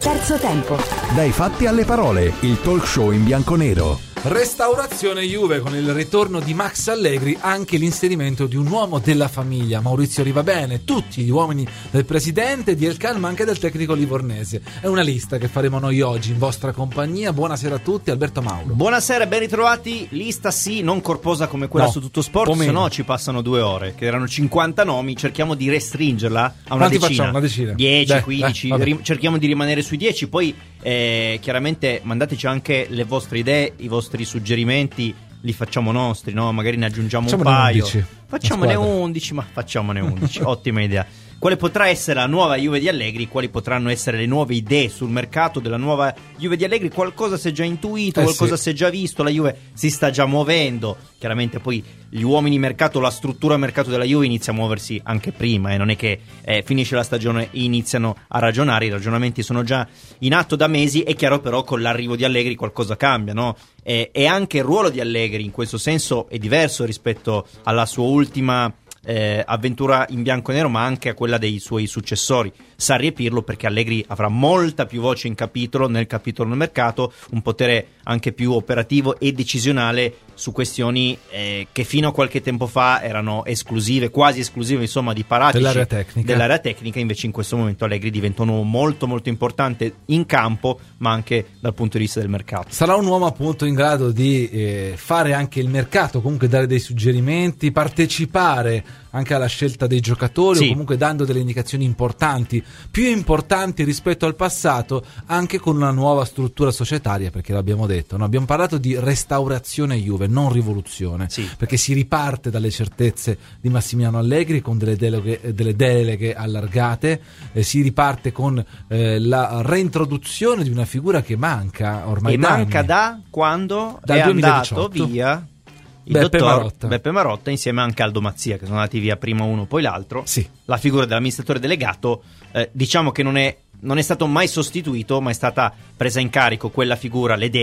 Terzo tempo. Dai fatti alle parole, il talk show in bianconero. Restaurazione Juve con il ritorno di Max Allegri, anche l'inserimento di un uomo della famiglia, Maurizio Rivabene, tutti gli uomini del presidente, di Elkann, ma anche del tecnico livornese. È una lista che faremo noi oggi in vostra compagnia. Buonasera a tutti, Alberto Mauro. Buonasera, ben ritrovati. Lista sì, non corposa come quella su Tutto Sport, se no ci passano 2 ore, che erano 50 nomi, cerchiamo di restringerla a una Quanti decina. facciamo? Una decina. 10, 15, cerchiamo di rimanere sui 10, poi chiaramente mandateci anche le vostre idee, i vostri suggerimenti, li facciamo nostri, no? Magari ne aggiungiamo un paio. 11. Facciamone 11, ma facciamone 11. Ottima idea. Quale potrà essere la nuova Juve di Allegri? Quali potranno essere le nuove idee sul mercato della nuova Juve di Allegri? Qualcosa si è già intuito, qualcosa si è già visto, la Juve si sta già muovendo. Chiaramente poi gli uomini mercato, la struttura mercato della Juve inizia a muoversi anche prima, non è che finisce la stagione e iniziano a ragionare, i ragionamenti sono già in atto da mesi. È chiaro però con l'arrivo di Allegri qualcosa cambia, no? E anche il ruolo di Allegri in questo senso è diverso rispetto alla sua ultima avventura in bianco e nero, ma anche a quella dei suoi successori Sarri e Pirlo, perché Allegri avrà molta più voce in capitolo nel mercato, un potere anche più operativo e decisionale su questioni che fino a qualche tempo fa erano esclusive, quasi esclusive, insomma, di Paratici dell'area tecnica. Invece in questo momento Allegri diventa un uomo molto molto importante in campo, ma anche dal punto di vista del mercato. Sarà un uomo appunto in grado di fare anche il mercato, comunque dare dei suggerimenti, partecipare anche alla scelta dei giocatori, o comunque dando delle indicazioni importanti, più importanti rispetto al passato, anche con una nuova struttura societaria, perché l'abbiamo detto, no? Abbiamo parlato di restaurazione Juve, non rivoluzione, perché si riparte dalle certezze di Massimiliano Allegri con delle deleghe allargate, si riparte con la reintroduzione di una figura che manca ormai da manca anni. Da quando dal è 2018. Andato via il Beppe Marotta insieme anche a Aldo Mazzia, che sono andati via prima uno poi l'altro. La figura dell'amministratore delegato diciamo che non è stato mai sostituito, ma è stata presa in carico quella figura, le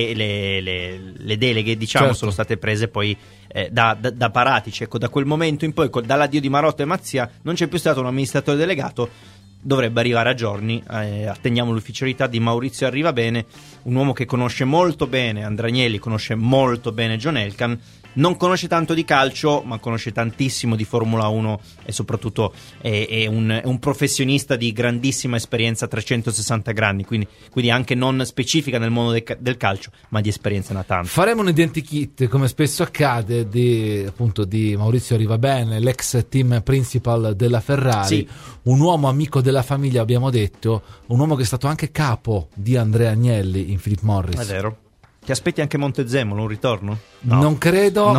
deleghe diciamo sono state prese poi da Paratici. Ecco, da quel momento in poi, dall'addio di Marotta e Mazzia, non c'è più stato un amministratore delegato. Dovrebbe arrivare a giorni, attendiamo l'ufficialità di Maurizio Rivabene, un uomo che conosce molto bene Andrea Agnelli, conosce molto bene John Elkann, non conosce tanto di calcio ma conosce tantissimo di Formula 1 e soprattutto è un professionista di grandissima esperienza a 360 gradi, quindi anche non specifica nel mondo del calcio, ma di esperienza natante. Faremo un identikit, come spesso accade, di Maurizio Rivabene, l'ex team principal della Ferrari, un uomo amico della famiglia, abbiamo detto, un uomo che è stato anche capo di Andrea Agnelli in Philip Morris. È vero. Ti aspetti anche Montezemolo, un ritorno? No. Non credo.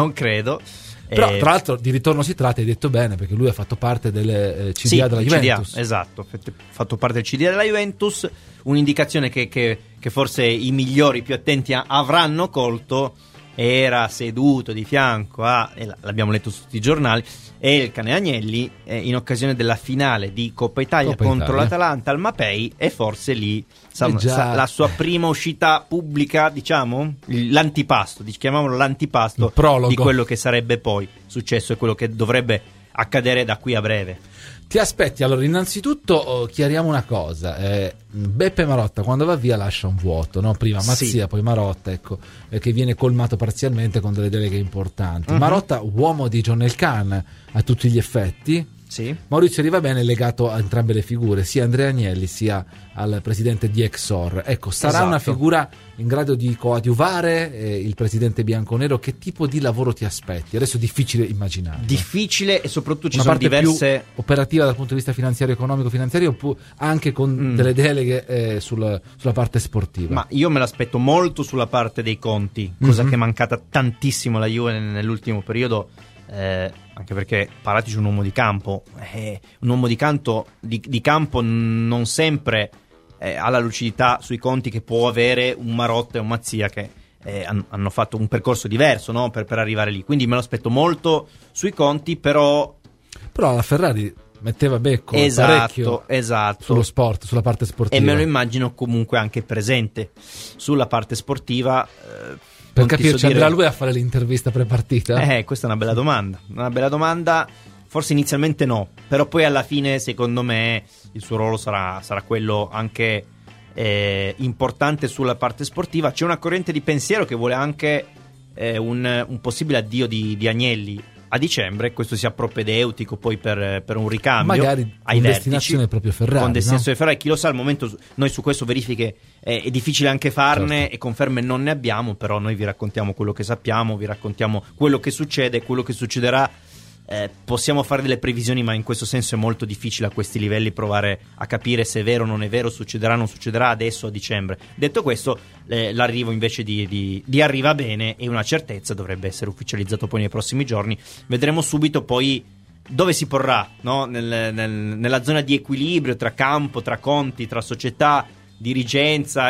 Però tra l'altro di ritorno si tratta, hai detto bene, perché lui ha fatto parte delle CDA della Juventus. Esatto, ha fatto parte del CDA della Juventus, un'indicazione che forse i migliori, più attenti avranno colto. Era seduto di fianco l'abbiamo letto su tutti i giornali, Elkann e Agnelli in occasione della finale di Coppa Italia contro l'Atalanta al Mapei, e forse lì la sua prima uscita pubblica, diciamo, l'antipasto, chiamiamolo l'antipasto di quello che sarebbe poi successo e quello che dovrebbe accadere da qui a breve. Ti aspetti? Allora, innanzitutto chiariamo una cosa, Beppe Marotta quando va via lascia un vuoto, no? Prima Mazzia, poi Marotta, ecco, che viene colmato parzialmente con delle deleghe importanti. Marotta, uomo di John Elkann a tutti gli effetti. Maurizio Rivabene è legato a entrambe le figure, sia Andrea Agnelli sia al presidente di Exor. Ecco, sarà una figura in grado di coadiuvare il presidente bianconero? Che tipo di lavoro ti aspetti? Adesso è difficile immaginare. Difficile, e soprattutto ci una sono parte diverse più operativa dal punto di vista finanziario, economico-finanziario, anche con delle deleghe sulla parte sportiva. Ma io me l'aspetto molto sulla parte dei conti, cosa che è mancata tantissimo alla Juve nell'ultimo periodo. Anche perché Paratici è un uomo di campo, un uomo di campo non sempre ha la lucidità sui conti che può avere un Marotta e un Mazzia, che hanno fatto un percorso diverso, no? per arrivare lì, quindi me lo aspetto molto sui conti, però la Ferrari metteva becco parecchio sullo sport, sulla parte sportiva, e me lo immagino comunque anche presente sulla parte sportiva. Per capirci, andrà lui a fare l'intervista pre-partita? Questa è una bella domanda. Forse inizialmente no, però poi alla fine secondo me il suo ruolo sarà quello anche importante sulla parte sportiva. C'è una corrente di pensiero che vuole anche un possibile addio di Agnelli a dicembre, questo sia propedeutico poi per un ricambio, magari ai con vertici, destinazione proprio Ferrari, con destinazione no? Ferrari, chi lo sa. Al momento noi su questo verifiche è difficile anche farne, certo, e conferme non ne abbiamo, però noi vi raccontiamo quello che sappiamo, vi raccontiamo quello che succede, quello che succederà. Possiamo fare delle previsioni, ma in questo senso è molto difficile a questi livelli provare a capire se è vero o non è vero, succederà o non succederà adesso a dicembre. Detto questo, l'arrivo invece di Arriva Bene è una certezza, dovrebbe essere ufficializzato poi nei prossimi giorni. Vedremo subito poi dove si porrà, no? Nella zona di equilibrio tra campo, tra conti, tra società, dirigenza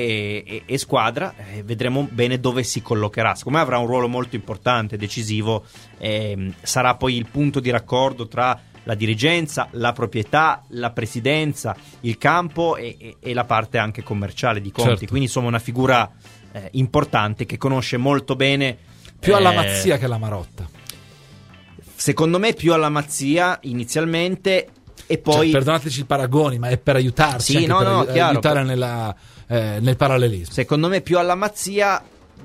e squadra. Vedremo bene dove si collocherà. Secondo me avrà un ruolo molto importante, decisivo, sarà poi il punto di raccordo tra la dirigenza, la proprietà, la presidenza, il campo e la parte anche commerciale di conti, certo. Quindi insomma una figura importante che conosce molto bene, più alla Mazzia che alla Marotta, secondo me più alla Mazzia inizialmente. E poi, perdonateci i paragoni, ma è per aiutarci, sì, aiutare nel parallelismo. Secondo me più alla Mazzia.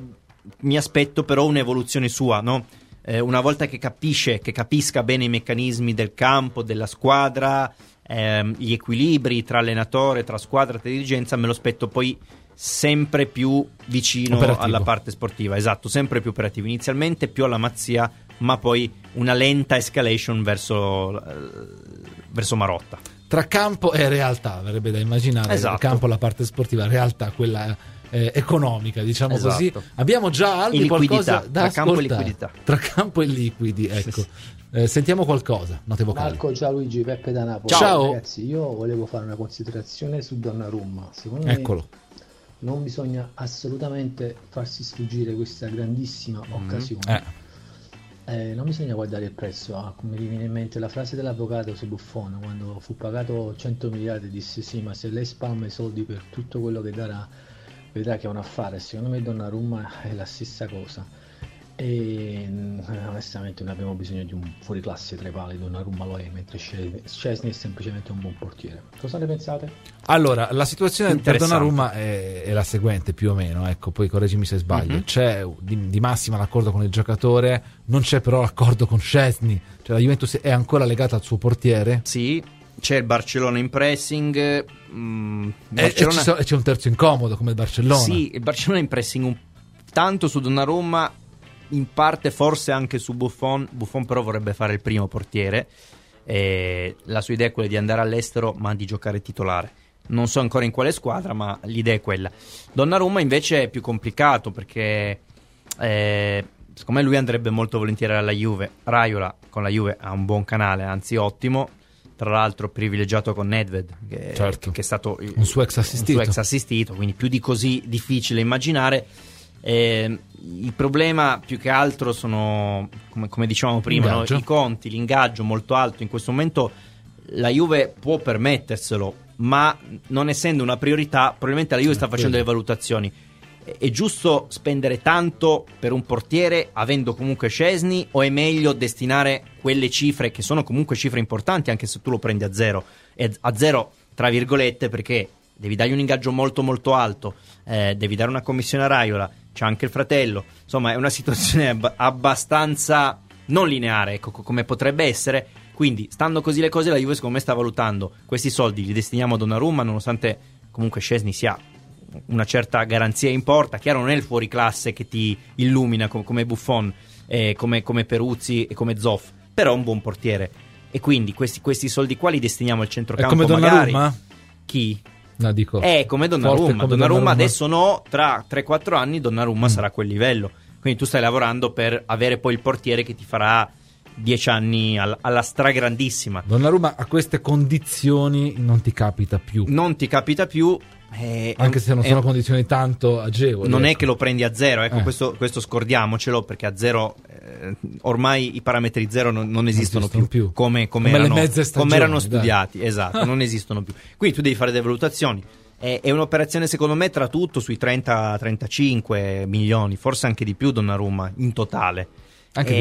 Mi aspetto però un'evoluzione sua, no? Una volta che capisca bene i meccanismi del campo, della squadra, gli equilibri tra allenatore, tra squadra, tra dirigenza, me lo aspetto poi sempre più vicino operativo, alla parte sportiva, esatto, sempre più operativo. Inizialmente più alla Mazzia, ma poi una lenta escalation verso Marotta. Tra campo e realtà, verrebbe da immaginare. Esatto. Il campo, la parte sportiva, realtà, quella economica, diciamo, esatto, così. Abbiamo già Albi qualcosa da ascoltare. Campo e liquidità. Tra campo e liquidi, ecco. Sentiamo qualcosa, note vocali. Marco, ciao Luigi, Peppe da Napoli. Ciao. Ragazzi, io volevo fare una considerazione su Donnarumma. Secondo Eccolo. me non bisogna assolutamente farsi sfuggire questa grandissima occasione. Non bisogna guardare il prezzo. Come mi viene in mente la frase dell'avvocato su Buffon, quando fu pagato 100 miliardi disse sì, ma se lei spalma i soldi per tutto quello che darà, vedrà che è un affare. Secondo me Donnarumma è la stessa cosa, e onestamente noi abbiamo bisogno di un fuoriclasse tra i pali. Donnarumma lo è, mentre Szczesny è semplicemente un buon portiere. Cosa ne pensate? Allora, la situazione per Donnarumma è la seguente, più o meno, ecco, poi correggimi se sbaglio. C'è di massima l'accordo con il giocatore, non c'è però l'accordo con Szczesny, cioè la Juventus è ancora legata al suo portiere. Sì, c'è il Barcellona in pressing, e c'è un terzo incomodo come il Barcellona. Sì, il Barcellona in pressing tanto su Donnarumma, in parte forse anche su Buffon però vorrebbe fare il primo portiere, la sua idea è quella di andare all'estero ma di giocare titolare. Non so ancora in quale squadra, ma l'idea è quella. Donnarumma invece è più complicato, perché secondo me lui andrebbe molto volentieri alla Juve. Raiola con la Juve ha un buon canale, anzi ottimo, tra l'altro privilegiato con Nedved, che è stato un suo ex assistito, quindi più di così difficile immaginare. Il problema più che altro sono, come dicevamo prima, no? I conti, l'ingaggio molto alto. In questo momento la Juve può permetterselo, ma non essendo una priorità, probabilmente la Juve sta facendo delle valutazioni. È giusto spendere tanto per un portiere avendo comunque Szczesny, o è meglio destinare quelle cifre che sono comunque cifre importanti anche se tu lo prendi a zero, e a zero tra virgolette, perché devi dargli un ingaggio molto molto alto, devi dare una commissione a Raiola, c'è anche il fratello, insomma è una situazione abbastanza non lineare, ecco, come potrebbe essere. Quindi stando così le cose, la Juve secondo me sta valutando questi soldi li destiniamo a Donnarumma, nonostante comunque Szczesny sia una certa garanzia in porta. Chiaro, non è il fuoriclasse che ti illumina come Buffon, come Peruzzi e come Zoff, però è un buon portiere, e quindi questi soldi qua li destiniamo al centrocampo. È come magari. Donnarumma? Chi? No, dico, è come Donnarumma. Donnarumma adesso no, tra 3-4 anni Donnarumma sarà a quel livello, quindi tu stai lavorando per avere poi il portiere che ti farà 10 anni alla stragrandissima. Donnarumma a queste condizioni non ti capita più, anche se non sono condizioni tanto agevoli. Non ecco. è che lo prendi a zero, ecco, questo scordiamocelo, perché a zero ormai i parametri zero non esistono più. Come erano studiati, esatto, non esistono più. Quindi tu devi fare delle valutazioni. È un'operazione secondo me tra tutto sui 30-35 milioni, forse anche di più Donnarumma in totale.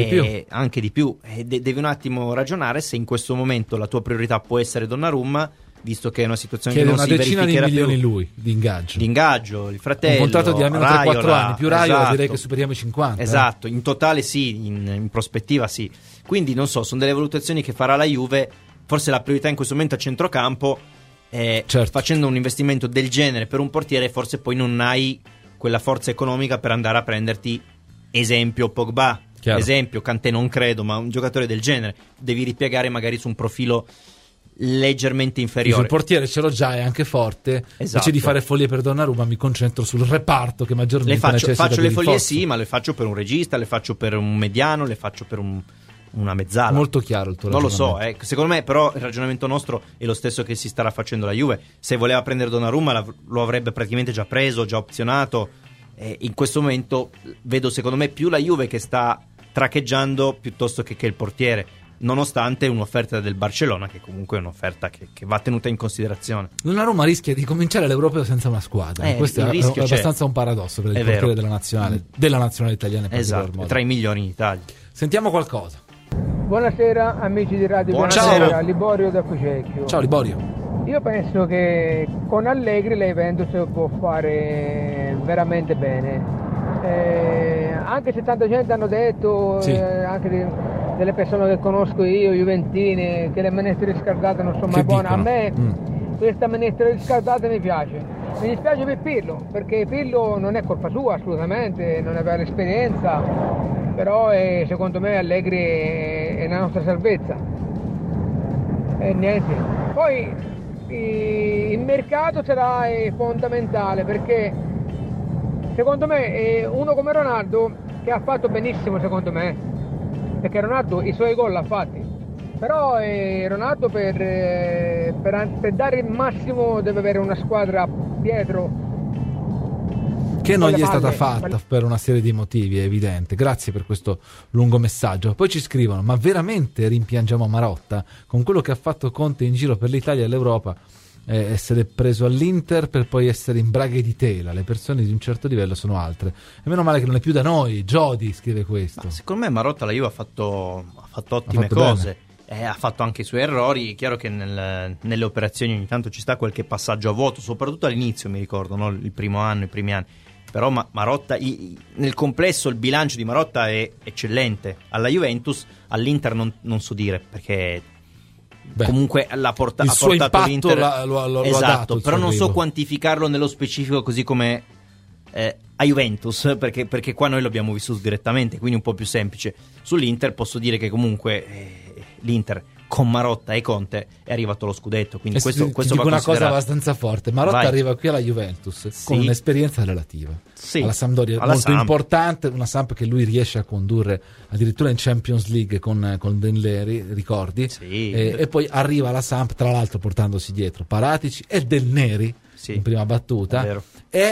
Anche di più. Devi un attimo ragionare se in questo momento la tua priorità può essere Donnarumma, visto che è una situazione che non una si decina di milioni più. Lui di ingaggio, il fratello, un contratto di almeno 3-4 anni più Raiola, esatto. direi che superiamo i 50. Esatto, in totale sì, in prospettiva sì. Quindi non so, sono delle valutazioni che farà la Juve. Forse la priorità in questo momento a centrocampo è facendo un investimento del genere per un portiere, forse poi non hai quella forza economica per andare a prenderti esempio Pogba. Chiaro. Esempio Kanté non credo, ma un giocatore del genere devi ripiegare magari su un profilo leggermente inferiore. Il portiere ce l'ho già, è anche forte. Esatto. Invece di fare follie per Donnarumma mi concentro sul reparto che maggiormente necessita faccio di le follie rinforzo. sì, ma le faccio per un regista, le faccio per un mediano, le faccio per una mezzala. Molto chiaro il tuo non ragionamento. lo so, secondo me però il ragionamento nostro è lo stesso che si starà facendo la Juve. Se voleva prendere Donnarumma lo avrebbe praticamente già preso, già opzionato. In questo momento vedo secondo me più la Juve che sta traccheggiando piuttosto che il portiere, nonostante un'offerta del Barcellona che comunque è un'offerta che va tenuta in considerazione. Donnarumma rischia di cominciare l'Europeo senza una squadra. Questo è abbastanza un paradosso per il portiere della nazionale italiana in esatto, modo. Tra i migliori in Italia. Sentiamo qualcosa. Buonasera amici di Radio Buonasera. Liborio da Fucecchio. Ciao Liborio. Io penso che con Allegri la Juventus può fare veramente bene. Anche se tanta gente hanno detto, sì. Anche delle persone che conosco io, juventine, che le minestre riscaldate non sono mai buone. A me questa minestra riscaldata mi piace. Mi dispiace per Pirlo, perché Pirlo non è colpa sua assolutamente, non aveva l'esperienza, però secondo me Allegri è la nostra salvezza. E niente. Poi il mercato sarà fondamentale, perché secondo me uno come Ronaldo, che ha fatto benissimo secondo me, perché Ronaldo i suoi gol l'ha fatti, però Ronaldo per dare il massimo deve avere una squadra dietro che non gli è stata fatta per una serie di motivi, è evidente. Grazie per questo lungo messaggio. Poi ci scrivono: ma veramente rimpiangiamo Marotta con quello che ha fatto Conte in giro per l'Italia e l'Europa? Essere preso all'Inter per poi essere in braghe di tela. Le persone di un certo livello sono altre, e meno male che non è più da noi. Jody scrive questo. Ma secondo me Marotta la Juve ha fatto ottime cose, ha fatto anche i suoi errori. È chiaro che nelle operazioni ogni tanto ci sta qualche passaggio a vuoto, soprattutto all'inizio, mi ricordo, no? I primi anni. Però Marotta, nel complesso il bilancio di Marotta è eccellente. Alla Juventus, all'Inter non so dire, perché comunque ha portato l'Inter, lo esatto, ha dato, però non so quantificarlo nello specifico, così come a Juventus, perché qua noi l'abbiamo vissuto direttamente, quindi un po' più semplice. Sull'Inter posso dire che comunque l'Inter con Marotta e Conte è arrivato allo scudetto, quindi questo dico va una cosa abbastanza forte. Marotta arriva qui alla Juventus con un'esperienza relativa, alla Sampdoria molto importante, una Samp che lui riesce a condurre addirittura in Champions League con Del Neri, ricordi? E poi arriva alla Samp, tra l'altro portandosi dietro Paratici e Del Neri in prima battuta,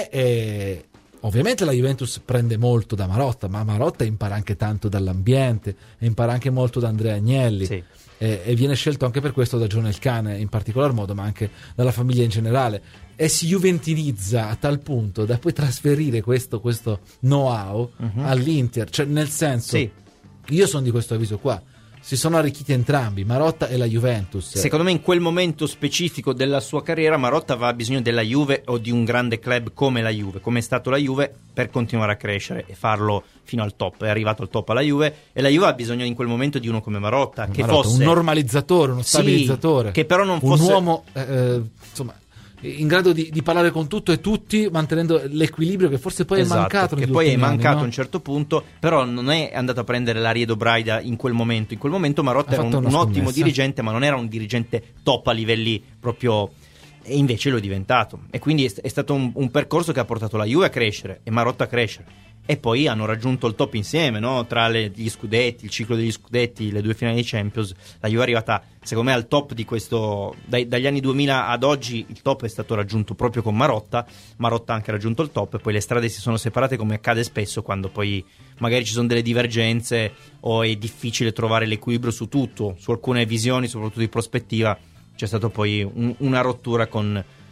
e ovviamente la Juventus prende molto da Marotta, ma Marotta impara anche tanto dall'ambiente e impara anche molto da Andrea Agnelli. E viene scelto anche per questo da John El Cane in particolar modo, ma anche dalla famiglia in generale, e si juventinizza a tal punto da poi trasferire questo know-how all'Inter, cioè nel senso, io sono di questo avviso qua: si sono arricchiti entrambi, Marotta e la Juventus. Secondo me in quel momento specifico della sua carriera Marotta aveva bisogno della Juve o di un grande club come la Juve, come è stato la Juve, per continuare a crescere e farlo fino al top. È arrivato al top alla Juve, e la Juve ha bisogno in quel momento di uno come Marotta, che fosse un normalizzatore, uno stabilizzatore, che però non fosse un uomo insomma in grado di parlare con tutto e tutti, mantenendo l'equilibrio che forse poi è mancato che poi è mancato a un certo punto. Però non è andato a prendere l'Ariedo Braida in quel momento Marotta era un ottimo dirigente, ma non era un dirigente top a livelli proprio, e invece lo è diventato, e quindi è stato un percorso che ha portato la Juve a crescere e Marotta a crescere, e poi hanno raggiunto il top insieme, no? Tra gli scudetti, il ciclo degli scudetti, le 2 finali di Champions, la Juve è arrivata secondo me al top di questo, dagli anni 2000 ad oggi il top è stato raggiunto proprio con Marotta ha anche raggiunto il top, e poi le strade si sono separate, come accade spesso quando poi magari ci sono delle divergenze o è difficile trovare l'equilibrio su tutto, su alcune visioni, soprattutto di prospettiva. C'è stato poi una rottura con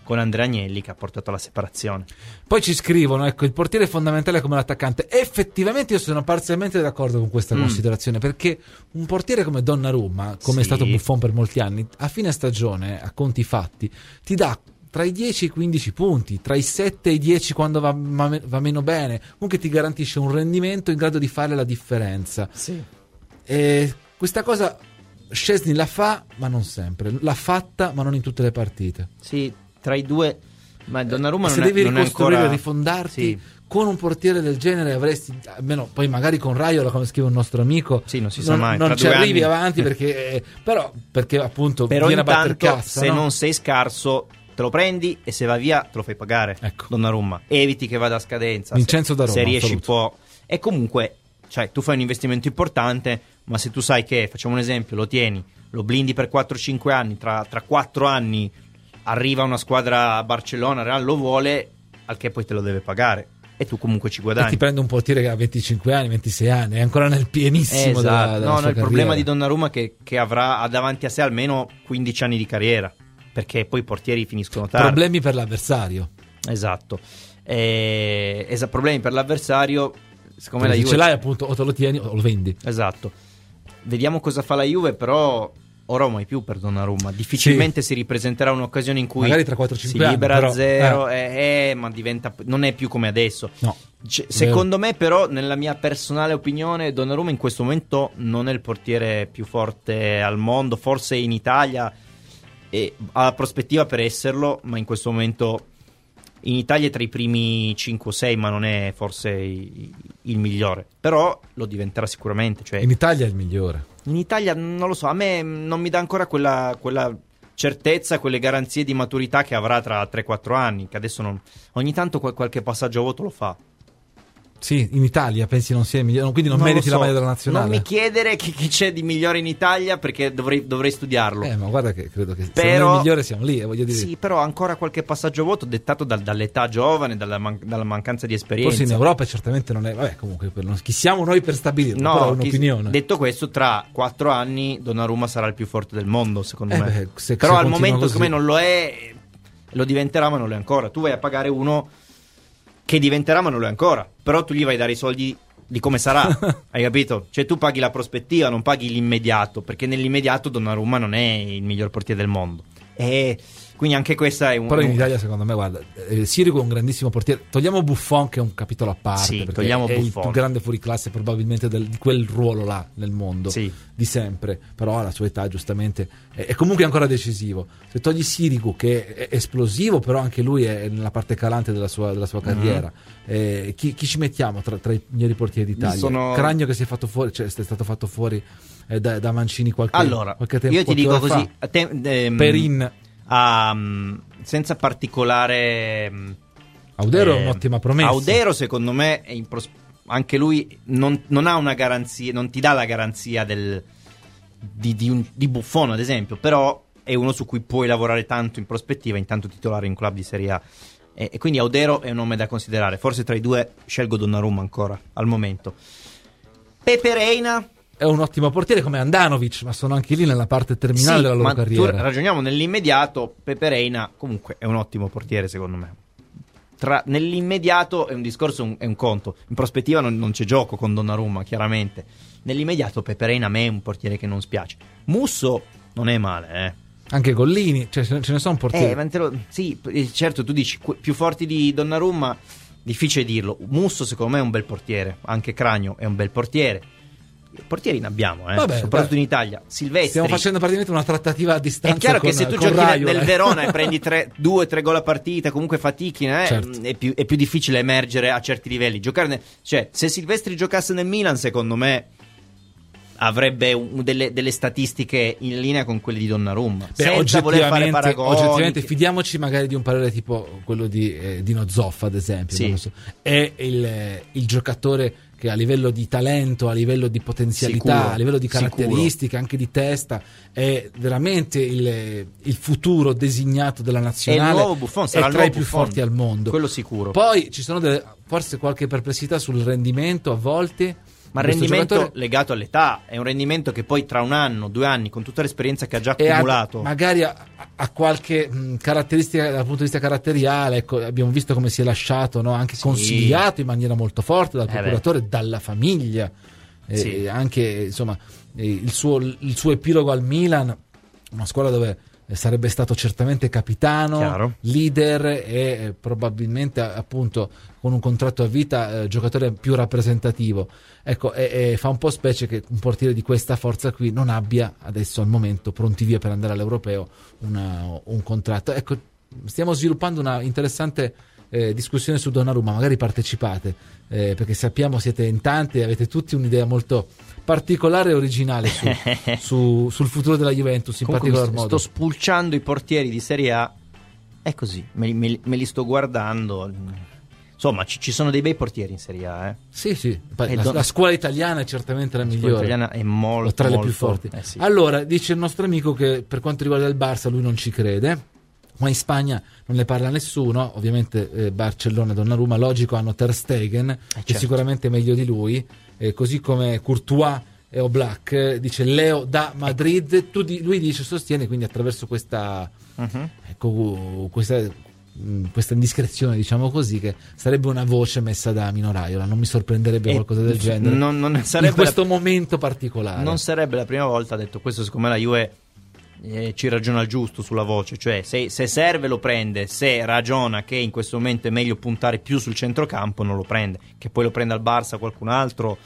con Andrea Agnelli, che ha portato alla separazione. Poi ci scrivono, ecco, il portiere è fondamentale come l'attaccante. Effettivamente io sono parzialmente d'accordo con questa considerazione, perché un portiere come Donnarumma, come è stato Buffon per molti anni, a fine stagione, a conti fatti, ti dà tra i 10 e i 15 punti, tra i 7 e i 10 quando va meno bene, comunque ti garantisce un rendimento in grado di fare la differenza. Sì. E questa cosa Szczesny la fa, ma non sempre, l'ha fatta, ma non in tutte le partite. Sì, tra i due, ma Donnarumma se non devi ricostruire, ancora... rifondarti con un portiere del genere, avresti almeno, poi magari con Raiola, come scrive un nostro amico, non si sa mai, non ci arrivi avanti perché appunto però viene a batter intanto cassa, se no? non sei scarso te lo prendi e se va via te lo fai pagare. Ecco. Donnarumma, eviti che vada a scadenza. Vincenzo da Roma, se riesci saluto. può. E comunque, cioè, tu fai un investimento importante, ma se tu sai che, facciamo un esempio, lo tieni, lo blindi per 4-5 anni, tra 4 anni arriva una squadra a Barcellona, Real lo vuole, al che poi te lo deve pagare e tu comunque ci guadagni. E ti prende un portiere che ha 25 anni, 26 anni, è ancora nel pienissimo della sua il carriera. problema di Donnarumma è che ha davanti a sé almeno 15 anni di carriera, perché poi i portieri finiscono tardi. Problemi per l'avversario. Esatto. Problemi per l'avversario. Secondo me la Se Juve ce l'hai, appunto, o te lo tieni o lo vendi. Esatto. Vediamo cosa fa la Juve, però ora mai più per Donnarumma. Difficilmente si ripresenterà un'occasione in cui magari tra 4-5 si libera anni, a zero, ma diventa, non è più come adesso. No. Secondo me, però, nella mia personale opinione, Donnarumma in questo momento non è il portiere più forte al mondo, forse in Italia ha la prospettiva per esserlo, ma in questo momento in Italia è tra i primi 5-6, ma non è forse il migliore, però lo diventerà sicuramente. Cioè, in Italia è il migliore. In Italia non lo so, a me non mi dà ancora quella certezza, quelle garanzie di maturità che avrà tra 3-4 anni, che adesso non, ogni tanto qualche passaggio a vuoto lo fa. Sì, in Italia pensi non sia il migliore, quindi non meriti la maglia della nazionale. Non mi chiedere che c'è di migliore in Italia, perché dovrei studiarlo. Ma guarda che credo che però, se non è il migliore siamo lì, voglio dire. Sì, però ancora qualche passaggio a vuoto dettato dall'età giovane, dalla mancanza di esperienza. Forse in Europa certamente non è, vabbè, comunque chi siamo noi per stabilirlo, però è un'opinione. Detto questo, tra 4 anni Donnarumma sarà il più forte del mondo, secondo me. Però al momento secondo me non lo è, lo diventerà, ma non lo è ancora. Tu vai a pagare uno che diventerà, ma non lo è ancora. Però tu gli vai a dare i soldi di come sarà. Hai capito? Cioè tu paghi la prospettiva, non paghi l'immediato, perché nell'immediato Donnarumma non è il miglior portiere del mondo. E quindi anche questa è però in Italia, secondo me, guarda, Sirigu è un grandissimo portiere. Togliamo Buffon, che è un capitolo a parte, sì, perché togliamo è Buffon, il più grande fuoriclasse probabilmente di quel ruolo là nel mondo, sì, di sempre. Però alla sua età, giustamente, è comunque ancora decisivo. Se togli Sirigu, che è esplosivo, però anche lui è nella parte calante della sua carriera, chi ci mettiamo tra i migliori portieri d'Italia? Cragno, che si è fatto fuori, cioè è stato fatto fuori da Mancini qualche tempo. Io ti dico così, Perin, senza particolare, Audero è un'ottima promessa. Audero secondo me è anche lui non ha una garanzia, non ti dà la garanzia di Buffon ad esempio, però è uno su cui puoi lavorare tanto in prospettiva, intanto titolare in club di Serie A, e quindi Audero è un nome da considerare. Forse tra i due scelgo Donnarumma ancora al momento. Pepe Reina è un ottimo portiere come Andanovic, ma sono anche lì nella parte terminale della loro carriera. Ragioniamo nell'immediato. Pepe Reina comunque è un ottimo portiere, secondo me. Nell'immediato è un discorso, è un conto. In prospettiva non c'è gioco con Donnarumma, chiaramente. Nell'immediato Pepe Reina a me è un portiere che non spiace. Musso non è male, Anche Gollini, cioè ce ne sono portieri. Sì, certo, tu dici più forti di Donnarumma, difficile dirlo. Musso secondo me è un bel portiere, anche Cragno è un bel portiere. Portieri ne abbiamo, soprattutto in Italia. Silvestri. Stiamo facendo praticamente una trattativa a distanza. È chiaro che se tu giochi nel Verona e prendi 2-3 gol a partita, comunque fatichi, certo, è più difficile emergere a certi livelli. Cioè, se Silvestri giocasse nel Milan, secondo me avrebbe delle statistiche in linea con quelle di Donnarumma. Senza voler fare paragoni. Oggettivamente, fidiamoci magari di un parere tipo quello di Dino Zoff, ad esempio. Sì. Non so. È il giocatore che a livello di talento, a livello di potenzialità, sicuro, a livello di caratteristiche, sicuro, anche di testa, è veramente il futuro designato della nazionale. E il nuovo Buffon sarà è tra i più forti al mondo. Quello sicuro. Poi ci sono forse qualche perplessità sul rendimento a volte, Ma il rendimento giocatore... legato all'età, è un rendimento che poi tra 1 anno, 2 anni, con tutta l'esperienza che ha già accumulato, magari a qualche caratteristica dal punto di vista caratteriale, ecco, abbiamo visto come si è lasciato, no? Anche consigliato in maniera molto forte dal procuratore, dalla famiglia, anche insomma il suo epilogo al Milan, una squadra dove sarebbe stato certamente capitano, chiaro, leader e probabilmente appunto con un contratto a vita giocatore più rappresentativo. Ecco, fa un po' specie che un portiere di questa forza qui non abbia adesso al momento pronti via per andare all'Europeo un contratto. Ecco, stiamo sviluppando una interessante discussione su Donnarumma, magari partecipate, perché sappiamo siete in tanti e avete tutti un'idea molto particolare e originale sul futuro della Juventus in particolar modo. Sto spulciando i portieri di Serie A, è così, me li sto guardando. Insomma, ci sono dei bei portieri in Serie A. Sì. La scuola italiana è certamente la migliore. La scuola italiana è molto, tra le molto, più forti. Sì. Allora, dice il nostro amico che per quanto riguarda il Barça lui non ci crede, ma in Spagna non ne parla nessuno. Ovviamente Barcellona e Donnarumma, logico, hanno Ter Stegen, che sicuramente è meglio di lui, così come Courtois e Oblak. Dice Leo da Madrid, lui dice, sostiene quindi attraverso questa questa indiscrezione, diciamo così, che sarebbe una voce messa da Mino Raiola. Non mi sorprenderebbe qualcosa del genere non sarebbe in questo momento particolare. Non sarebbe la prima volta, ha detto questo, siccome la Juve ci ragiona al giusto sulla voce, cioè se serve lo prende, se ragiona che in questo momento è meglio puntare più sul centrocampo non lo prende, che poi lo prenda al Barça qualcun altro,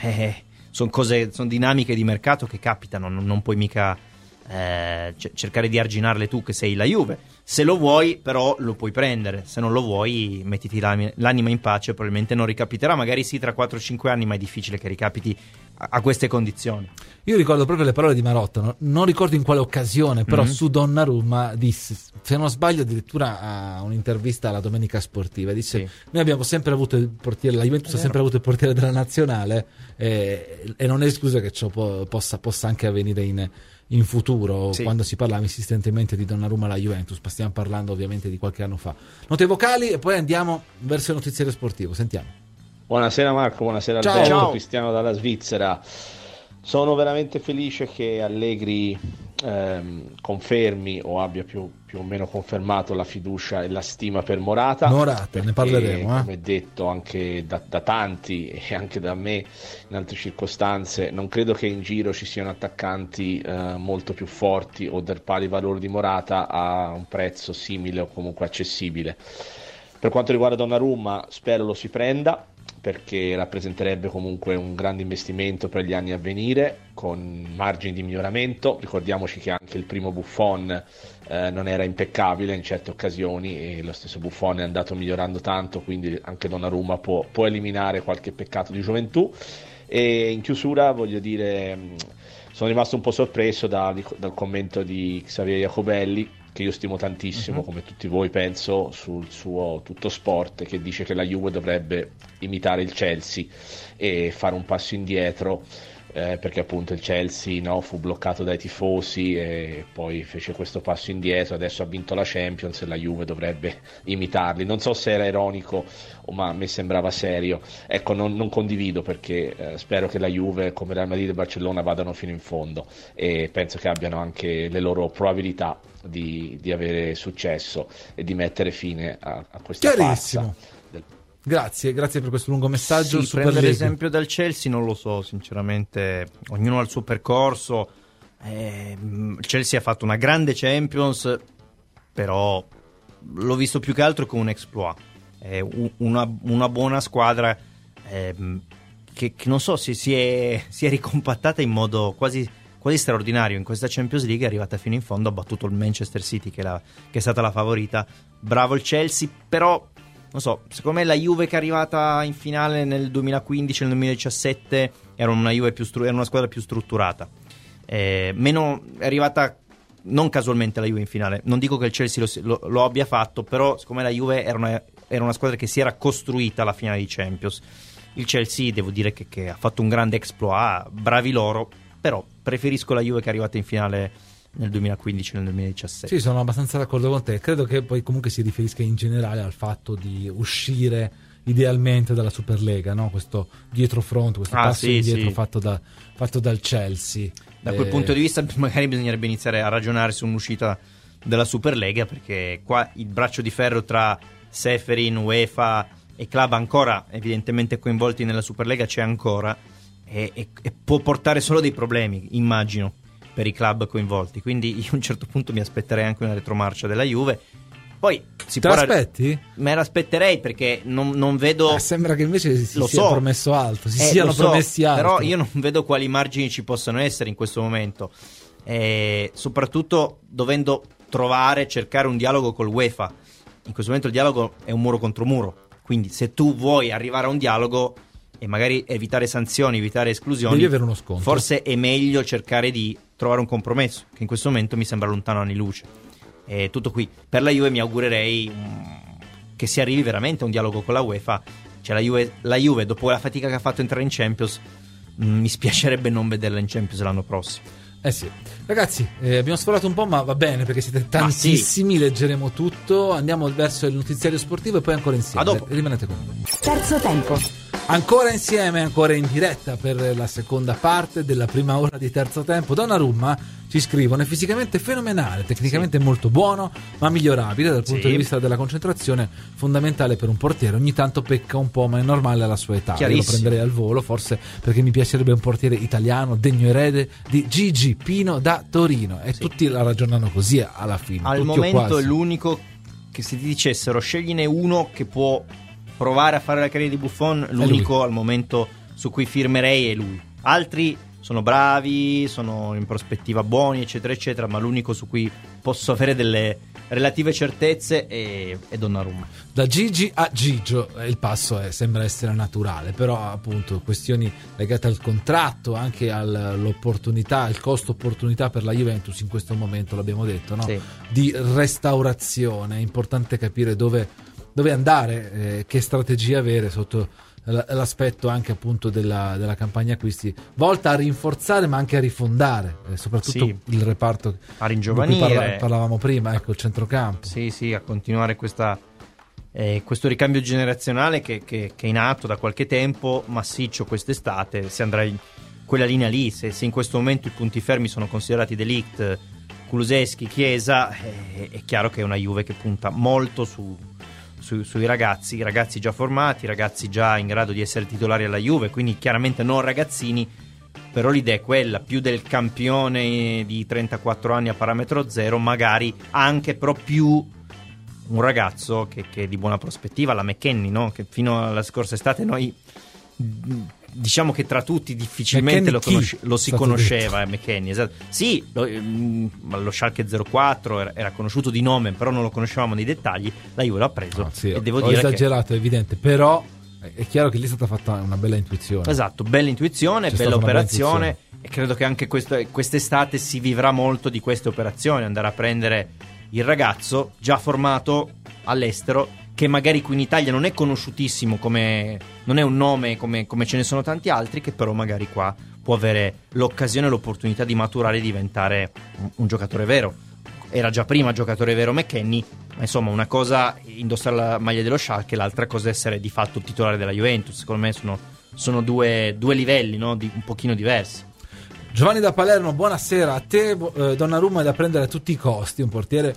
sono dinamiche di mercato che capitano, non puoi mica cercare di arginarle tu che sei la Juve. Se lo vuoi però lo puoi prendere, se non lo vuoi mettiti l'anima in pace, probabilmente non ricapiterà, magari sì tra 4-5 anni, ma è difficile che ricapiti a queste condizioni. Io ricordo proprio le parole di Marotta, non ricordo in quale occasione, però su Donnarumma disse, se non sbaglio addirittura a un'intervista alla Domenica Sportiva, disse noi abbiamo sempre avuto il portiere, la Juventus ha sempre avuto il portiere della nazionale, e non è escluso che ciò possa anche avvenire in futuro, quando si parla insistentemente di Donnarumma alla Juventus. Stiamo parlando ovviamente di qualche anno fa. Note vocali e poi andiamo verso il notiziario sportivo. Sentiamo. Buonasera Marco, buonasera Alberto. Ciao. Cristiano dalla Svizzera. Sono veramente felice che Allegri confermi o abbia più o meno confermato la fiducia e la stima per Morata, ne parleremo, come detto anche da tanti e anche da me in altre circostanze, non credo che in giro ci siano attaccanti molto più forti o del pari valore di Morata a un prezzo simile o comunque accessibile. Per quanto riguarda Donnarumma, spero lo si prenda, perché rappresenterebbe comunque un grande investimento per gli anni a venire, con margini di miglioramento. Ricordiamoci che anche il primo Buffon non era impeccabile in certe occasioni, e lo stesso Buffon è andato migliorando tanto, quindi anche Donnarumma può eliminare qualche peccato di gioventù. E in chiusura voglio dire, sono rimasto un po' sorpreso dal commento di Xavier Jacobelli, che io stimo tantissimo, come tutti voi penso, sul suo Tutto Sport, che dice che la Juve dovrebbe imitare il Chelsea e fare un passo indietro, perché appunto il Chelsea fu bloccato dai tifosi e poi fece questo passo indietro, adesso ha vinto la Champions e la Juve dovrebbe imitarli. Non so se era ironico ma a me sembrava serio. Ecco, non condivido, perché spero che la Juve, come Real Madrid e Barcellona, vadano fino in fondo, e penso che abbiano anche le loro probabilità di avere successo e di mettere fine a questa farsa. Grazie per questo lungo messaggio. Prendere l'esempio dal Chelsea non lo so, sinceramente, ognuno ha il suo percorso. Il Chelsea ha fatto una grande Champions, però l'ho visto più che altro come un exploit, una buona squadra che non so se si è ricompattata in modo quasi straordinario in questa Champions League, è arrivata fino in fondo, ha battuto il Manchester City che è stata la favorita. Bravo il Chelsea, però non so, secondo me la Juve che è arrivata in finale nel 2015 e nel 2017 era una Juve era una squadra più strutturata, è arrivata non casualmente la Juve in finale. Non dico che il Chelsea lo abbia fatto, però secondo me la Juve era una squadra che si era costruita alla finale di Champions. Il Chelsea devo dire che ha fatto un grande exploit, bravi loro, però preferisco la Juve che è arrivata in finale nel 2015 e nel 2017. Sì, sono abbastanza d'accordo con te. Credo che poi comunque si riferisca in generale al fatto di uscire idealmente dalla Superlega, no? Questo dietrofront, questo passo indietro fatto dal Chelsea. Da quel punto di vista magari bisognerebbe iniziare a ragionare su un'uscita della Superlega, perché qua il braccio di ferro tra Seferin, UEFA e club ancora evidentemente coinvolti nella Superlega c'è ancora, e può portare solo dei problemi, immagino, per i club coinvolti. Quindi io a un certo punto mi aspetterei anche una retromarcia della Juve. Poi te l'aspetti? Me l'aspetterei, perché non vedo. Sembra che invece si sia promesso alto, siano promessi alto. Però io non vedo quali margini ci possano essere in questo momento, soprattutto dovendo cercare un dialogo col UEFA. In questo momento il dialogo è un muro contro muro, quindi se tu vuoi arrivare a un dialogo e magari evitare sanzioni, evitare esclusioni, devi avere uno scontro. Forse è meglio cercare di trovare un compromesso, che in questo momento mi sembra lontano anni luce. Tutto qui. Per la Juve mi augurerei che si arrivi veramente a un dialogo con la UEFA. Cioè la Juve dopo la fatica che ha fatto entrare in Champions, mi spiacerebbe non vederla in Champions l'anno prossimo. Sì, ragazzi, abbiamo sforato un po', ma va bene perché siete tantissimi, leggeremo tutto, andiamo verso il notiziario sportivo e poi ancora insieme. A dopo. Rimanete con noi. Terzo tempo. Ancora insieme, ancora in diretta per la seconda parte della prima ora di terzo tempo. Donnarumma, ci scrivono, è fisicamente fenomenale, tecnicamente molto buono, ma migliorabile dal punto di vista della concentrazione, fondamentale per un portiere. Ogni tanto pecca un po', ma è normale alla sua età. Io lo prenderei al volo, forse perché mi piacerebbe un portiere italiano, degno erede di Gigi Pino da Torino. E tutti la ragionano così alla fine. Al momento è l'unico che, se ti dicessero scegliene uno che può provare a fare la carriera di Buffon, l'unico al momento su cui firmerei è lui. Altri sono bravi, sono in prospettiva buoni, eccetera eccetera, ma l'unico su cui posso avere delle relative certezze è Donnarumma. Da Gigi a Gigio il passo sembra essere naturale, però appunto questioni legate al contratto, anche all'opportunità, il costo opportunità per la Juventus in questo momento, l'abbiamo detto, no? Di restaurazione. È importante capire dove andare, che strategia avere sotto l'aspetto anche appunto della campagna acquisti, volta a rinforzare ma anche a rifondare, soprattutto il reparto a ringiovanire, parlavamo prima, ecco, il centrocampo. Sì, a continuare questo ricambio generazionale che è in atto da qualche tempo, massiccio quest'estate. Si andrà in quella linea lì. Se in questo momento i punti fermi sono considerati De Ligt, Kulusevski, Chiesa, è chiaro che è una Juve che punta molto sui ragazzi già formati, ragazzi già in grado di essere titolari alla Juve, quindi chiaramente non ragazzini, però l'idea è quella, più del campione di 34 anni a parametro zero, magari anche però più un ragazzo che è di buona prospettiva, la McKennie, no? Che fino alla scorsa estate noi diciamo che tra tutti difficilmente lo si conosceva, McKennie, esatto. Sì, lo Schalke 04 era conosciuto di nome, però non lo conoscevamo nei dettagli. La Juve l'ha preso, e devo dire esagerato, è evidente, però è chiaro che lì è stata fatta una bella intuizione. Esatto, bella intuizione, bella operazione, e credo che anche quest'estate si vivrà molto di queste operazioni, andare a prendere il ragazzo già formato all'estero, che magari qui in Italia non è conosciutissimo, non è un nome come ce ne sono tanti altri, che però magari qua può avere l'occasione e l'opportunità di maturare e diventare un giocatore vero. Era già prima giocatore vero McKennie, ma insomma una cosa indossare la maglia dello Schalke, l'altra cosa essere di fatto titolare della Juventus. Secondo me sono due livelli, no? Un pochino diversi. Giovanni da Palermo, buonasera. A te Donnarumma è da prendere a tutti i costi, un portiere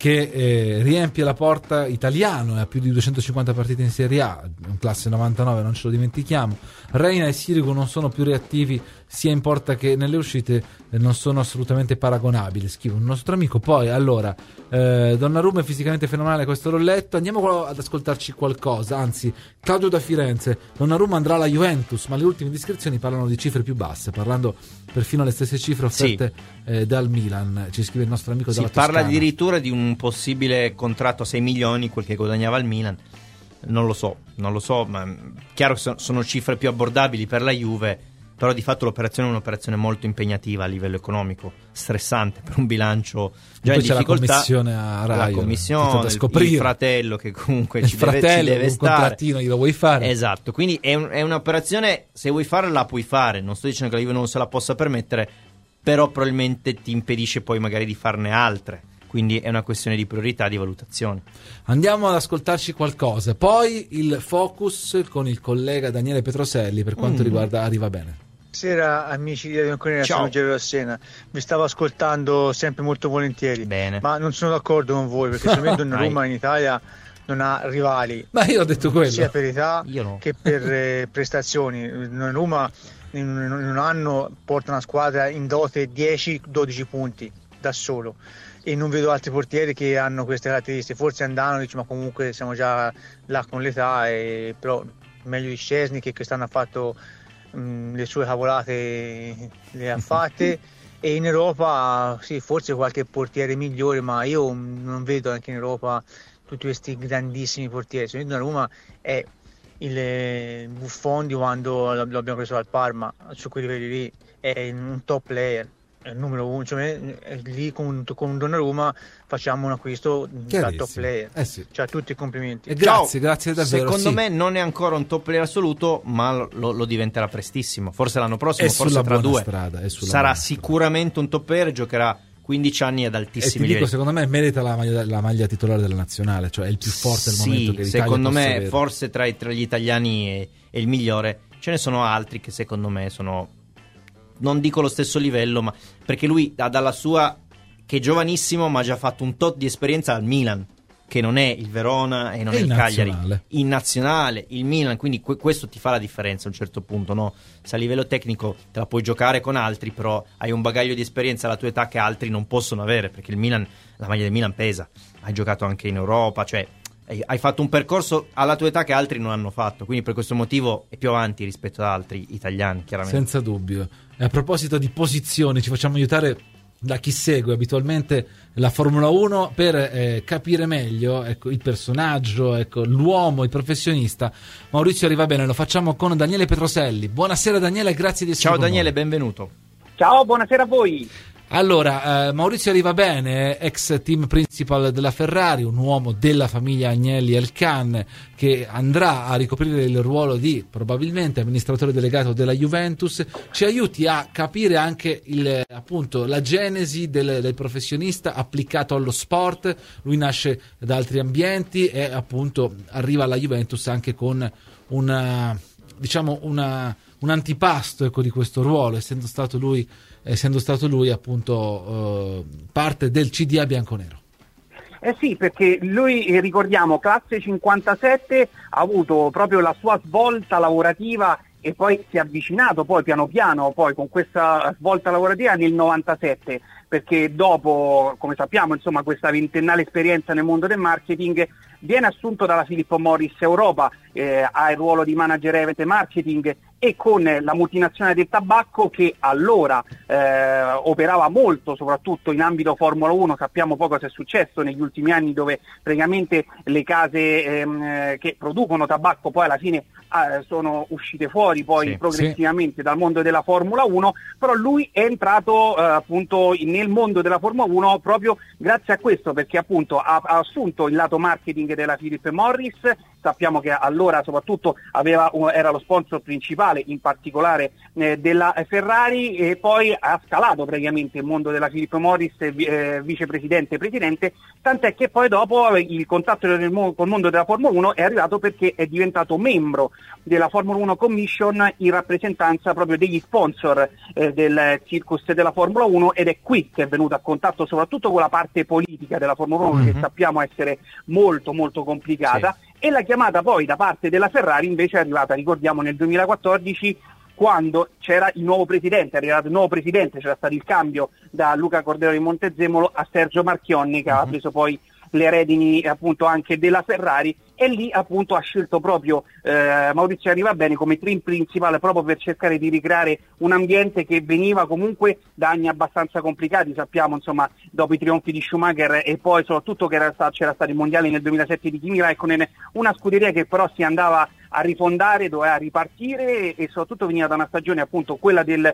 che riempie la porta italiano e ha più di 250 partite in Serie A, un classe 99, non ce lo dimentichiamo. Reina e Sirigu non sono più reattivi sia in porta che nelle uscite, non sono assolutamente paragonabili, scrive un nostro amico. Poi allora Donnarumma è fisicamente fenomenale, questo l'ho letto. Andiamo ad ascoltarci qualcosa, anzi Claudio da Firenze, Donnarumma andrà alla Juventus, ma le ultime descrizioni parlano di cifre più basse, parlando perfino le stesse cifre offerte dal Milan, ci scrive il nostro amico dalla Toscana. Si parla addirittura di un possibile contratto a 6 milioni, quel che guadagnava il Milan. Non lo so, ma chiaro che sono cifre più abbordabili per la Juve, però di fatto l'operazione è un'operazione molto impegnativa a livello economico, stressante per un bilancio già in difficoltà. La commissione a Rai, la commissione, il fratello che comunque ci deve un stare, contrattino glielo vuoi fare. Esatto, quindi è un'operazione, se vuoi fare la puoi fare, non sto dicendo che la Juve non se la possa permettere, però probabilmente ti impedisce poi magari di farne altre. quindi è una questione di priorità, di valutazione. Andiamo ad ascoltarci qualcosa, poi il focus con il collega Daniele Petroselli per quanto riguarda Arriva Bene. Buonasera amici di Bianconera, sono Gerardo Rossena, vi stavo ascoltando sempre molto volentieri. Bene. Ma non sono d'accordo con voi, perché secondo me Donnarumma in Italia non ha rivali, ma io ho detto quello, sia per età che per prestazioni. Donnarumma in un anno porta una squadra in dote 10-12 punti da solo, e non vedo altri portieri che hanno queste caratteristiche. Forse Andanovic, ma comunque siamo già là con l'età, però meglio di Szczesny, che quest'anno ha fatto le sue cavolate, le ha fatte. E in Europa sì, forse qualche portiere migliore, ma io non vedo anche in Europa tutti questi grandissimi portieri. Secondo me Donnarumma è il Buffon di quando l'abbiamo preso dal Parma, su quei livelli lì è un top player, è il numero uno, cioè lì con Donnarumma facciamo un acquisto da top player, sì. Cioè tutti i complimenti. E grazie davvero. Secondo me non è ancora un top player assoluto, ma lo diventerà prestissimo, forse l'anno prossimo, è forse tra 2 strada, sarà sicuramente un top player, giocherà 15 anni ad altissimi livelli. Secondo me merita la maglia titolare della nazionale, cioè è il più forte al momento che l'Italia secondo me avere. Forse tra gli italiani è il migliore. Ce ne sono altri che secondo me sono, non dico lo stesso livello, ma perché lui ha dalla sua, che è giovanissimo ma ha già fatto un tot di esperienza al Milan, che non è il Verona e non è il Cagliari, in nazionale, il Milan, quindi questo ti fa la differenza a un certo punto, no? Se a livello tecnico te la puoi giocare con altri, però hai un bagaglio di esperienza alla tua età che altri non possono avere, perché il Milan, la maglia del Milan pesa, hai giocato anche in Europa, cioè hai fatto un percorso alla tua età che altri non hanno fatto, quindi per questo motivo è più avanti rispetto ad altri italiani, chiaramente. Senza dubbio. E a proposito di posizioni, ci facciamo aiutare da chi segue abitualmente la Formula 1 per capire meglio, ecco, il personaggio, ecco, l'uomo, il professionista. Maurizio Arriva Bene, lo facciamo con Daniele Petroselli. Buonasera Daniele, grazie di essere Ciao con Daniele, noi. benvenuto. Ciao, buonasera a voi. Allora, Maurizio Arriva Bene, ex team principal della Ferrari, un uomo della famiglia Agnelli Elkann, che andrà a ricoprire il ruolo di probabilmente amministratore delegato della Juventus. Ci aiuti a capire anche appunto la genesi del professionista applicato allo sport. Lui nasce da altri ambienti e appunto arriva alla Juventus anche con un antipasto, ecco, di questo ruolo, essendo stato lui appunto parte del CDA bianconero. Sì, perché lui, ricordiamo, classe 57, ha avuto proprio la sua svolta lavorativa e poi si è avvicinato poi piano piano poi con questa svolta lavorativa nel 97, perché dopo, come sappiamo, insomma, questa ventennale esperienza nel mondo del marketing, viene assunto dalla Philip Morris Europa, ha il ruolo di manager event marketing, e con la multinazionale del tabacco, che allora operava molto soprattutto in ambito Formula 1. Sappiamo poi cosa è successo negli ultimi anni, dove praticamente le case che producono tabacco poi alla fine sono uscite fuori poi progressivamente dal mondo della Formula 1, però lui è entrato appunto nel mondo della Formula 1 proprio grazie a questo, perché appunto ha assunto il lato marketing della Philip Morris. Sappiamo che allora soprattutto era lo sponsor principale, in particolare della Ferrari, e poi ha scalato praticamente il mondo della Philip Morris, vicepresidente e presidente, tant'è che poi dopo il contatto col mondo della Formula 1 è arrivato perché è diventato membro della Formula 1 Commission in rappresentanza proprio degli sponsor del circus della Formula 1, ed è qui che è venuto a contatto soprattutto con la parte politica della Formula 1, che sappiamo essere molto molto complicata. E la chiamata poi da parte della Ferrari invece è arrivata, ricordiamo, nel 2014, quando c'era il nuovo presidente, è arrivato il nuovo presidente, c'era stato il cambio da Luca Cordero di Montezemolo a Sergio Marchionne, che aveva preso poi le redini appunto anche della Ferrari, e lì appunto ha scelto proprio Maurizio Arriva Bene come team principale, proprio per cercare di ricreare un ambiente che veniva comunque da anni abbastanza complicati. Sappiamo, insomma, dopo i trionfi di Schumacher e poi soprattutto che c'era stato il mondiale nel 2007 di Kimi Räikkönen, una scuderia che però si andava a rifondare, doveva ripartire, e soprattutto veniva da una stagione, appunto quella del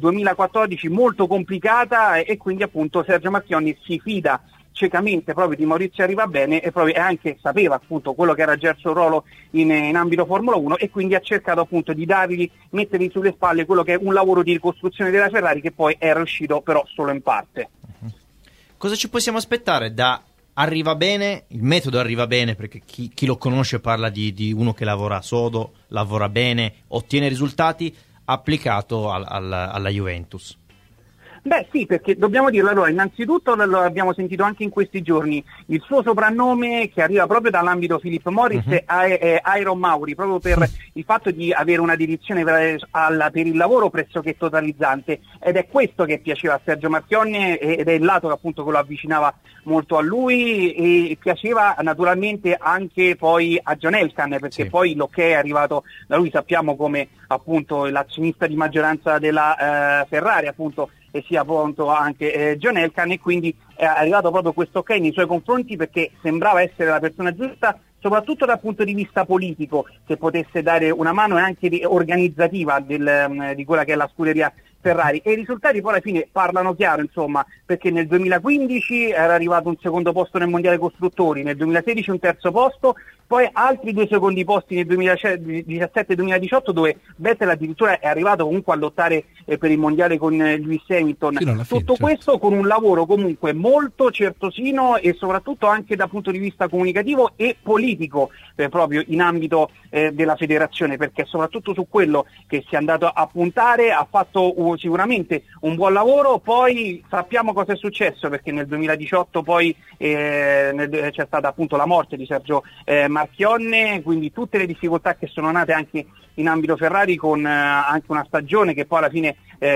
2014, molto complicata, e quindi appunto Sergio Marchionne si fida ciecamente proprio di Maurizio Arriva Bene, e proprio anche sapeva appunto quello che era già il suo ruolo in ambito Formula 1, e quindi ha cercato appunto di mettergli sulle spalle quello che è un lavoro di ricostruzione della Ferrari, che poi è riuscito però solo in parte. Cosa ci possiamo aspettare da Arriva Bene? Il metodo Arriva Bene, perché chi lo conosce parla di uno che lavora sodo, lavora bene, ottiene risultati, applicato alla Juventus. Beh sì, perché dobbiamo dirlo, allora innanzitutto lo abbiamo sentito anche in questi giorni, il suo soprannome che arriva proprio dall'ambito Philip Morris è Iron Mauri, proprio per il fatto di avere una dedizione per il lavoro pressoché totalizzante, ed è questo che piaceva a Sergio Marchionne ed è il lato che appunto che lo avvicinava molto a lui, e piaceva naturalmente anche poi a John Elkann, perché poi l'ok è arrivato da lui, sappiamo come appunto l'azionista di maggioranza della Ferrari appunto, e sia appunto anche John Elkann, e quindi è arrivato proprio questo ok nei suoi confronti, perché sembrava essere la persona giusta, soprattutto dal punto di vista politico, che potesse dare una mano e anche organizzativa di quella che è la scuderia Ferrari, e i risultati poi alla fine parlano chiaro, insomma, perché nel 2015 era arrivato un secondo posto nel mondiale costruttori, nel 2016 un terzo posto, poi altri 2 secondi posti nel 2017 e 2018, dove Vettel addirittura è arrivato comunque a lottare per il mondiale con Lewis Hamilton. Tutto questo con un lavoro comunque molto certosino e soprattutto anche dal punto di vista comunicativo e politico, proprio in ambito della federazione, perché soprattutto su quello che si è andato a puntare ha fatto sicuramente un buon lavoro. Poi sappiamo cosa è successo, perché nel 2018 poi c'è stata appunto la morte di Sergio Marchionne, quindi tutte le difficoltà che sono nate anche in ambito Ferrari, con anche una stagione che poi alla fine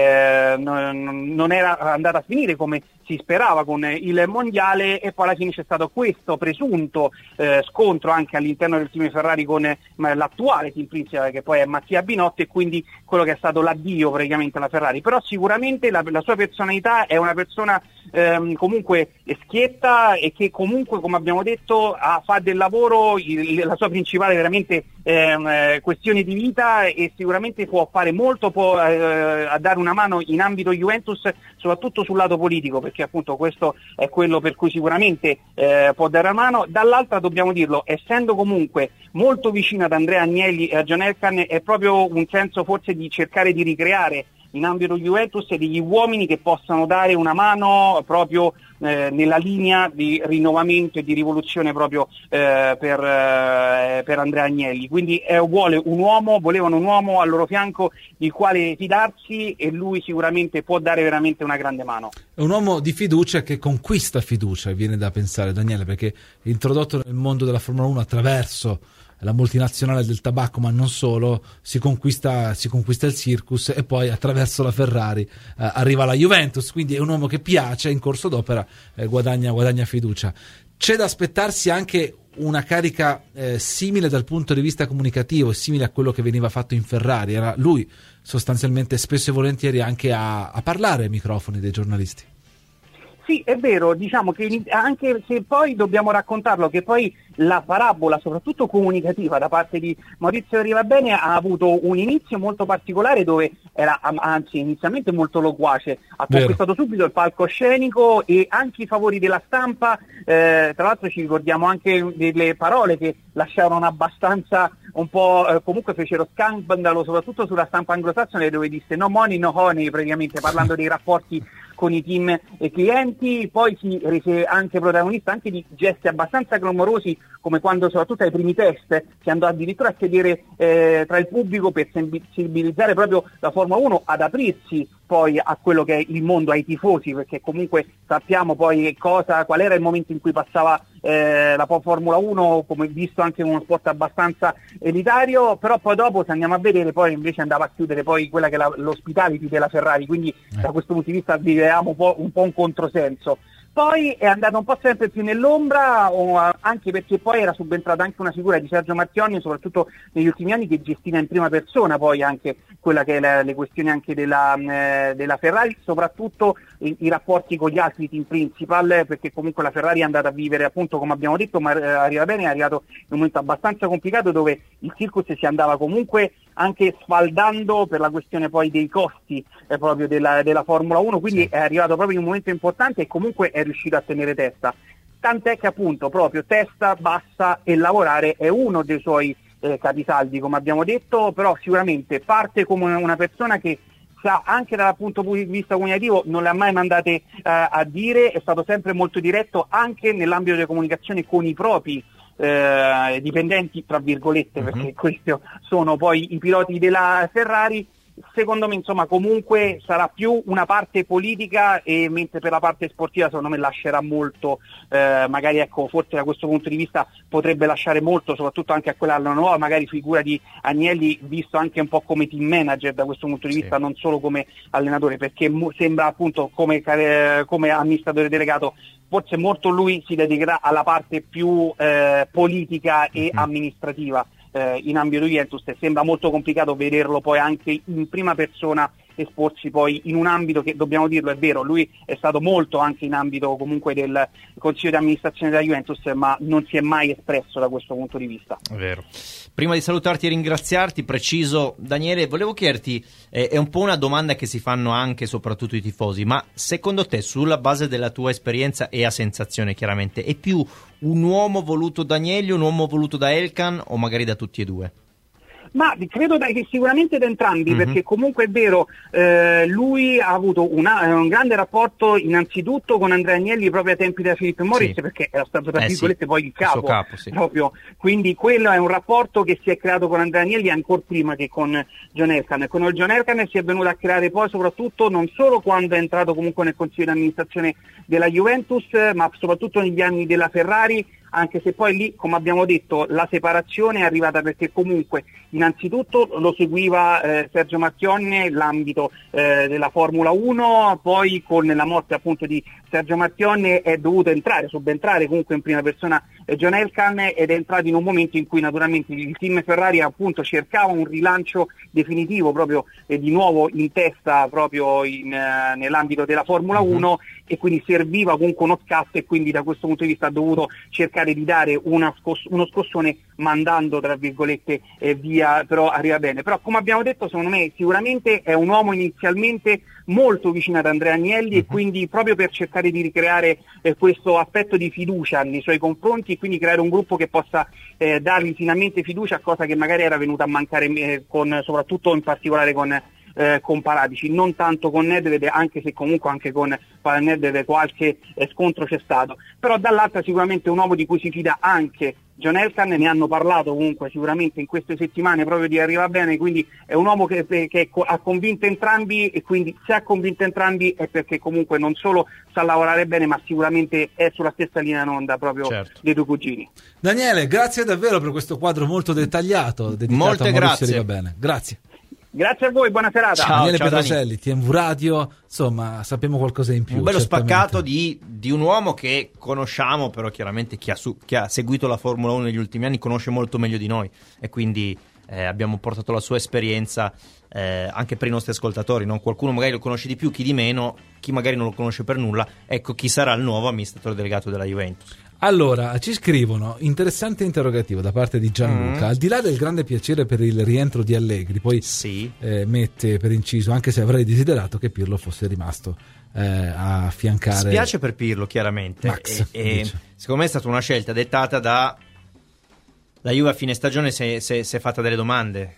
non era andata a finire come si sperava con il mondiale, e poi alla fine c'è stato questo presunto scontro anche all'interno del team Ferrari con l'attuale team principale, che poi è Mattia Binotto, e quindi quello che è stato l'addio praticamente alla Ferrari. Però sicuramente la sua personalità è una persona comunque schietta, e che comunque, come abbiamo detto, fa del lavoro la sua principale veramente questione di vita, e sicuramente può fare molto, può a dare una mano in ambito Juventus, soprattutto sul lato politico, perché appunto questo è quello per cui sicuramente può dare una mano. Dall'altra dobbiamo dirlo, essendo comunque molto vicino ad Andrea Agnelli e a John Elkann, è proprio un senso forse di cercare di ricreare in ambito Juventus degli uomini che possano dare una mano proprio nella linea di rinnovamento e di rivoluzione proprio per Andrea Agnelli. Quindi volevano un uomo al loro fianco di quale fidarsi, e lui sicuramente può dare veramente una grande mano. È un uomo di fiducia che conquista fiducia, viene da pensare, Daniele, perché è introdotto nel mondo della Formula 1 attraverso la multinazionale del tabacco, ma non solo, si conquista il circus, e poi attraverso la Ferrari arriva la Juventus, quindi è un uomo che piace, in corso d'opera guadagna fiducia. C'è da aspettarsi anche una carica simile dal punto di vista comunicativo, simile a quello che veniva fatto in Ferrari. Era lui sostanzialmente spesso e volentieri anche a parlare ai microfoni dei giornalisti. Sì, è vero, diciamo che anche se poi dobbiamo raccontarlo, che poi la parabola, soprattutto comunicativa, da parte di Maurizio Arrivabene ha avuto un inizio molto particolare, dove era anzi inizialmente molto loquace, ha conquistato subito il palcoscenico e anche i favori della stampa, tra l'altro ci ricordiamo anche delle parole che lasciarono abbastanza un po' comunque fecero scandalo soprattutto sulla stampa anglosassone, dove disse no money no honey, praticamente parlando dei rapporti con i team e clienti. Poi si rese anche protagonista anche di gesti abbastanza clamorosi, come quando soprattutto ai primi test si andò addirittura a sedere tra il pubblico per sensibilizzare proprio la Formula 1 ad aprirsi poi a quello che è il mondo, ai tifosi, perché comunque sappiamo poi qual era il momento in cui passava la Formula 1, come visto anche uno sport abbastanza elitario, però poi dopo, se andiamo a vedere, poi invece andava a chiudere poi quella che è l'hospitality della Ferrari, quindi da questo punto di vista vivevamo un po' un controsenso. Poi è andato un po' sempre più nell'ombra, anche perché poi era subentrata anche una figura di Sergio Marchionne, soprattutto negli ultimi anni, che gestiva in prima persona poi anche quella che è le questioni anche della Ferrari, soprattutto i rapporti con gli altri team principal, perché comunque la Ferrari è andata a vivere, appunto come abbiamo detto, ma arriva bene, è arrivato in un momento abbastanza complicato, dove il circus si andava comunque anche sfaldando per la questione poi dei costi proprio della Formula 1, quindi è arrivato proprio in un momento importante e comunque è riuscito a tenere testa, tant'è che appunto proprio testa bassa e lavorare è uno dei suoi capisaldi, come abbiamo detto. Però sicuramente parte come una persona che anche dal punto di vista comunicativo non le ha mai mandate a dire, è stato sempre molto diretto anche nell'ambito delle comunicazioni con i propri dipendenti, tra virgolette, perché questi sono poi i piloti della Ferrari. Secondo me, insomma, comunque sarà più una parte politica, e mentre per la parte sportiva secondo me lascerà molto, magari ecco, forse da questo punto di vista potrebbe lasciare molto, soprattutto anche a quella nuova magari figura di Agnelli, visto anche un po' come team manager da questo punto di vista, non solo come allenatore, perché sembra appunto come amministratore delegato forse molto lui si dedicherà alla parte più politica e amministrativa in ambito Juventus, e sembra molto complicato vederlo poi anche in prima persona esporsi poi in un ambito che, dobbiamo dirlo, è vero, lui è stato molto anche in ambito comunque del consiglio di amministrazione della Juventus, ma non si è mai espresso da questo punto di vista. È vero. Prima di salutarti e ringraziarti, preciso, Daniele, volevo chiederti, è un po' una domanda che si fanno anche e soprattutto i tifosi, ma secondo te, sulla base della tua esperienza e a sensazione chiaramente, è più un uomo voluto da Agnelli, un uomo voluto da Elkann o magari da tutti e due? Ma credo che sicuramente da entrambi, perché comunque è vero, lui ha avuto un grande rapporto innanzitutto con Andrea Agnelli proprio ai tempi della Philip Morris, perché era stato tra virgolette poi il capo proprio, quindi quello è un rapporto che si è creato con Andrea Agnelli ancora prima che con John Elkann. Con il John Elkann si è venuto a creare poi soprattutto non solo quando è entrato comunque nel consiglio di amministrazione della Juventus, ma soprattutto negli anni della Ferrari, anche se poi lì, come abbiamo detto, la separazione è arrivata perché comunque innanzitutto lo seguiva Sergio Marchionne l'ambito della Formula 1, poi con la morte appunto di Sergio Marchionne è dovuto subentrare comunque in prima persona John Elkann, ed è entrato in un momento in cui naturalmente il team Ferrari appunto cercava un rilancio definitivo proprio di nuovo in testa proprio nell'ambito della Formula 1, e quindi serviva comunque uno scatto, e quindi da questo punto di vista ha dovuto cercare di dare uno scossone mandando tra virgolette via, però arriva bene. Però come abbiamo detto, secondo me sicuramente è un uomo inizialmente molto vicino ad Andrea Agnelli, e quindi proprio per cercare di ricreare questo aspetto di fiducia nei suoi confronti, e quindi creare un gruppo che possa dargli finalmente fiducia, cosa che magari era venuta a mancare soprattutto in particolare con Paratici, non tanto con Nedved, anche se comunque anche con Nedved qualche scontro c'è stato, però dall'altra sicuramente un uomo di cui si fida anche John Elkann, ne hanno parlato comunque sicuramente in queste settimane proprio di arriva bene, quindi è un uomo che ha convinto entrambi, e quindi se ha convinto entrambi è perché comunque non solo sa lavorare bene, ma sicuramente è sulla stessa linea d'onda proprio dei due cugini. Daniele, grazie davvero per questo quadro molto dettagliato dedicato Molte a Maurizio grazie. Rigabene. Grazie. Grazie a voi, buona serata. Ciao, Daniele Petroselli, TMV Radio, insomma sappiamo qualcosa in più. Un bello certamente. spaccato di un uomo che conosciamo, però chiaramente chi ha seguito la Formula 1 negli ultimi anni conosce molto meglio di noi, e quindi abbiamo portato la sua esperienza anche per i nostri ascoltatori, no? Qualcuno magari lo conosce di più, chi di meno, chi magari non lo conosce per nulla. Ecco chi sarà il nuovo amministratore delegato della Juventus. Allora, ci scrivono, interessante interrogativo da parte di Gianluca, al di là del grande piacere per il rientro di Allegri, poi mette per inciso, anche se avrei desiderato che Pirlo fosse rimasto a affiancare... Spiace per Pirlo, chiaramente, Max, e secondo me è stata una scelta dettata da... La Juve a fine stagione si è fatta delle domande.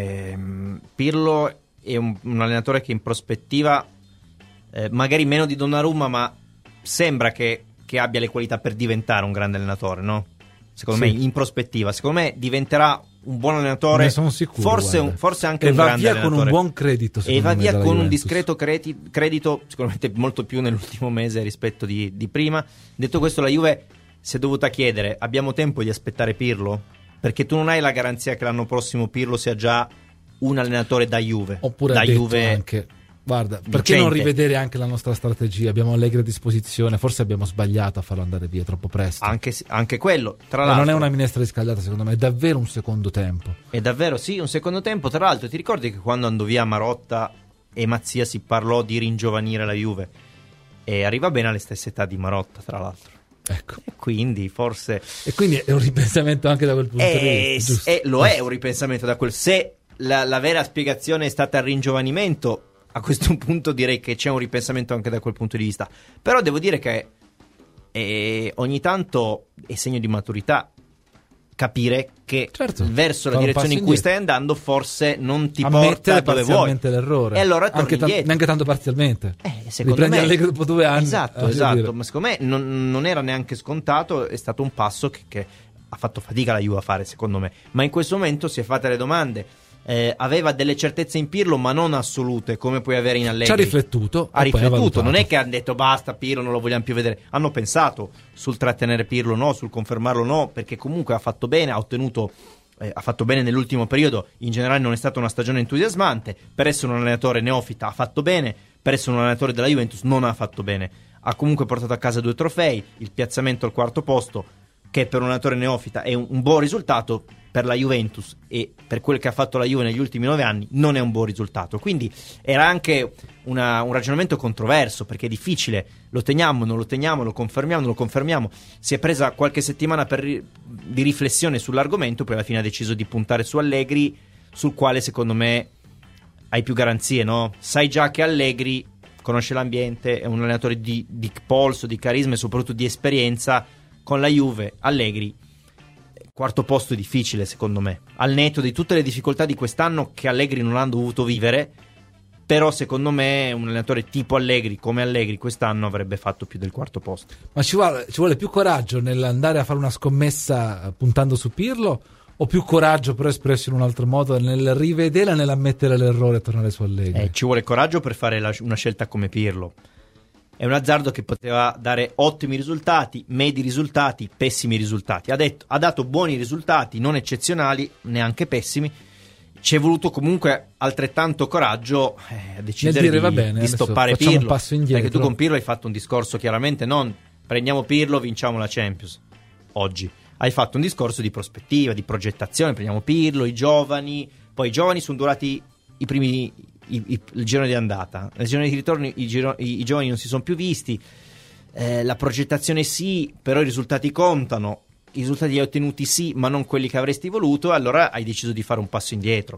Pirlo è un allenatore che in prospettiva, magari meno di Donnarumma, ma sembra che abbia le qualità per diventare un grande allenatore, no? Secondo me, in prospettiva, secondo me diventerà un buon allenatore. Ne sono sicuro, forse anche un grande allenatore. E va via con un buon credito, e va via con Juventus. Un discreto credito, sicuramente molto più nell'ultimo mese rispetto di prima. Detto questo, la Juve si è dovuta chiedere: abbiamo tempo di aspettare Pirlo? Perché tu non hai la garanzia che l'anno prossimo Pirlo sia già un allenatore da Juve. Oppure da ha detto Juve anche: guarda, vincente. perché non rivedere anche la nostra strategia? Abbiamo Allegri a disposizione, forse abbiamo sbagliato a farlo andare via troppo presto. Anche quello, tra l'altro. Non è una minestra riscaldata, secondo me, è davvero un secondo tempo. È davvero, sì, un secondo tempo. Tra l'altro, ti ricordi che quando andò via Marotta e Mazzia si parlò di ringiovanire la Juve? E arriva bene alle stesse età di Marotta, tra l'altro. Ecco. E quindi forse... E quindi è un ripensamento anche da quel punto di vista, giusto? Lo è un ripensamento da quel... Se la vera spiegazione è stata il ringiovanimento, a questo punto direi che c'è un ripensamento anche da quel punto di vista. Però devo dire che ogni tanto è segno di maturità capire che verso la direzione in cui stai andando forse non ti porta dove vuoi. L'errore. E allora torni indietro. Neanche tanto parzialmente. Secondo me Allegri dopo 2 anni. Esatto, ma secondo me non era neanche scontato, è stato un passo che ha fatto fatica la Juve a fare, secondo me. Ma in questo momento si è fatte le domande. Aveva delle certezze in Pirlo, ma non assolute, come puoi avere in Allegri. Ci ha riflettuto, non è che hanno detto basta Pirlo, non lo vogliamo più vedere. Hanno pensato sul trattenere Pirlo, no, sul confermarlo, no, perché comunque ha fatto bene, ha fatto bene nell'ultimo periodo. In generale non è stata una stagione entusiasmante. Per essere un allenatore neofita ha fatto bene, per essere un allenatore della Juventus non ha fatto bene. Ha comunque portato a casa 2 trofei, il piazzamento al 4º posto, che per un allenatore neofita è un buon risultato. Per la Juventus e per quel che ha fatto la Juve negli ultimi 9 anni non è un buon risultato. Quindi era anche un ragionamento controverso, perché è difficile, lo teniamo, non lo teniamo, lo confermiamo, non lo confermiamo. Si è presa qualche settimana di riflessione sull'argomento, poi alla fine ha deciso di puntare su Allegri, sul quale secondo me hai più garanzie, no? Sai già che Allegri conosce l'ambiente, è un allenatore di polso, di carisma e soprattutto di esperienza. Con la Juve Allegri 4º posto è difficile, secondo me, al netto di tutte le difficoltà di quest'anno che Allegri non ha dovuto vivere. Però secondo me un allenatore tipo Allegri, come Allegri, quest'anno avrebbe fatto più del 4º posto. Ma ci vuole più coraggio nell'andare a fare una scommessa puntando su Pirlo, o più coraggio però espresso in un altro modo nel rivedere, nell'ammettere l'errore e tornare su Allegri? Ci vuole coraggio per fare una scelta come Pirlo. È un azzardo che poteva dare ottimi risultati, medi risultati, pessimi risultati. Ha dato buoni risultati, non eccezionali, neanche pessimi. Ci è voluto comunque altrettanto coraggio a decidere di stoppare Pirlo. Un passo indietro. Perché tu con Pirlo hai fatto un discorso chiaramente non prendiamo Pirlo, vinciamo la Champions oggi. Hai fatto un discorso di prospettiva, di progettazione, prendiamo Pirlo, i giovani. Poi i giovani sono durati il girone di andata, nel girone di ritorno i giovani non si sono più visti, la progettazione sì, però i risultati contano, i risultati li hai ottenuti sì, ma non quelli che avresti voluto, e allora hai deciso di fare un passo indietro.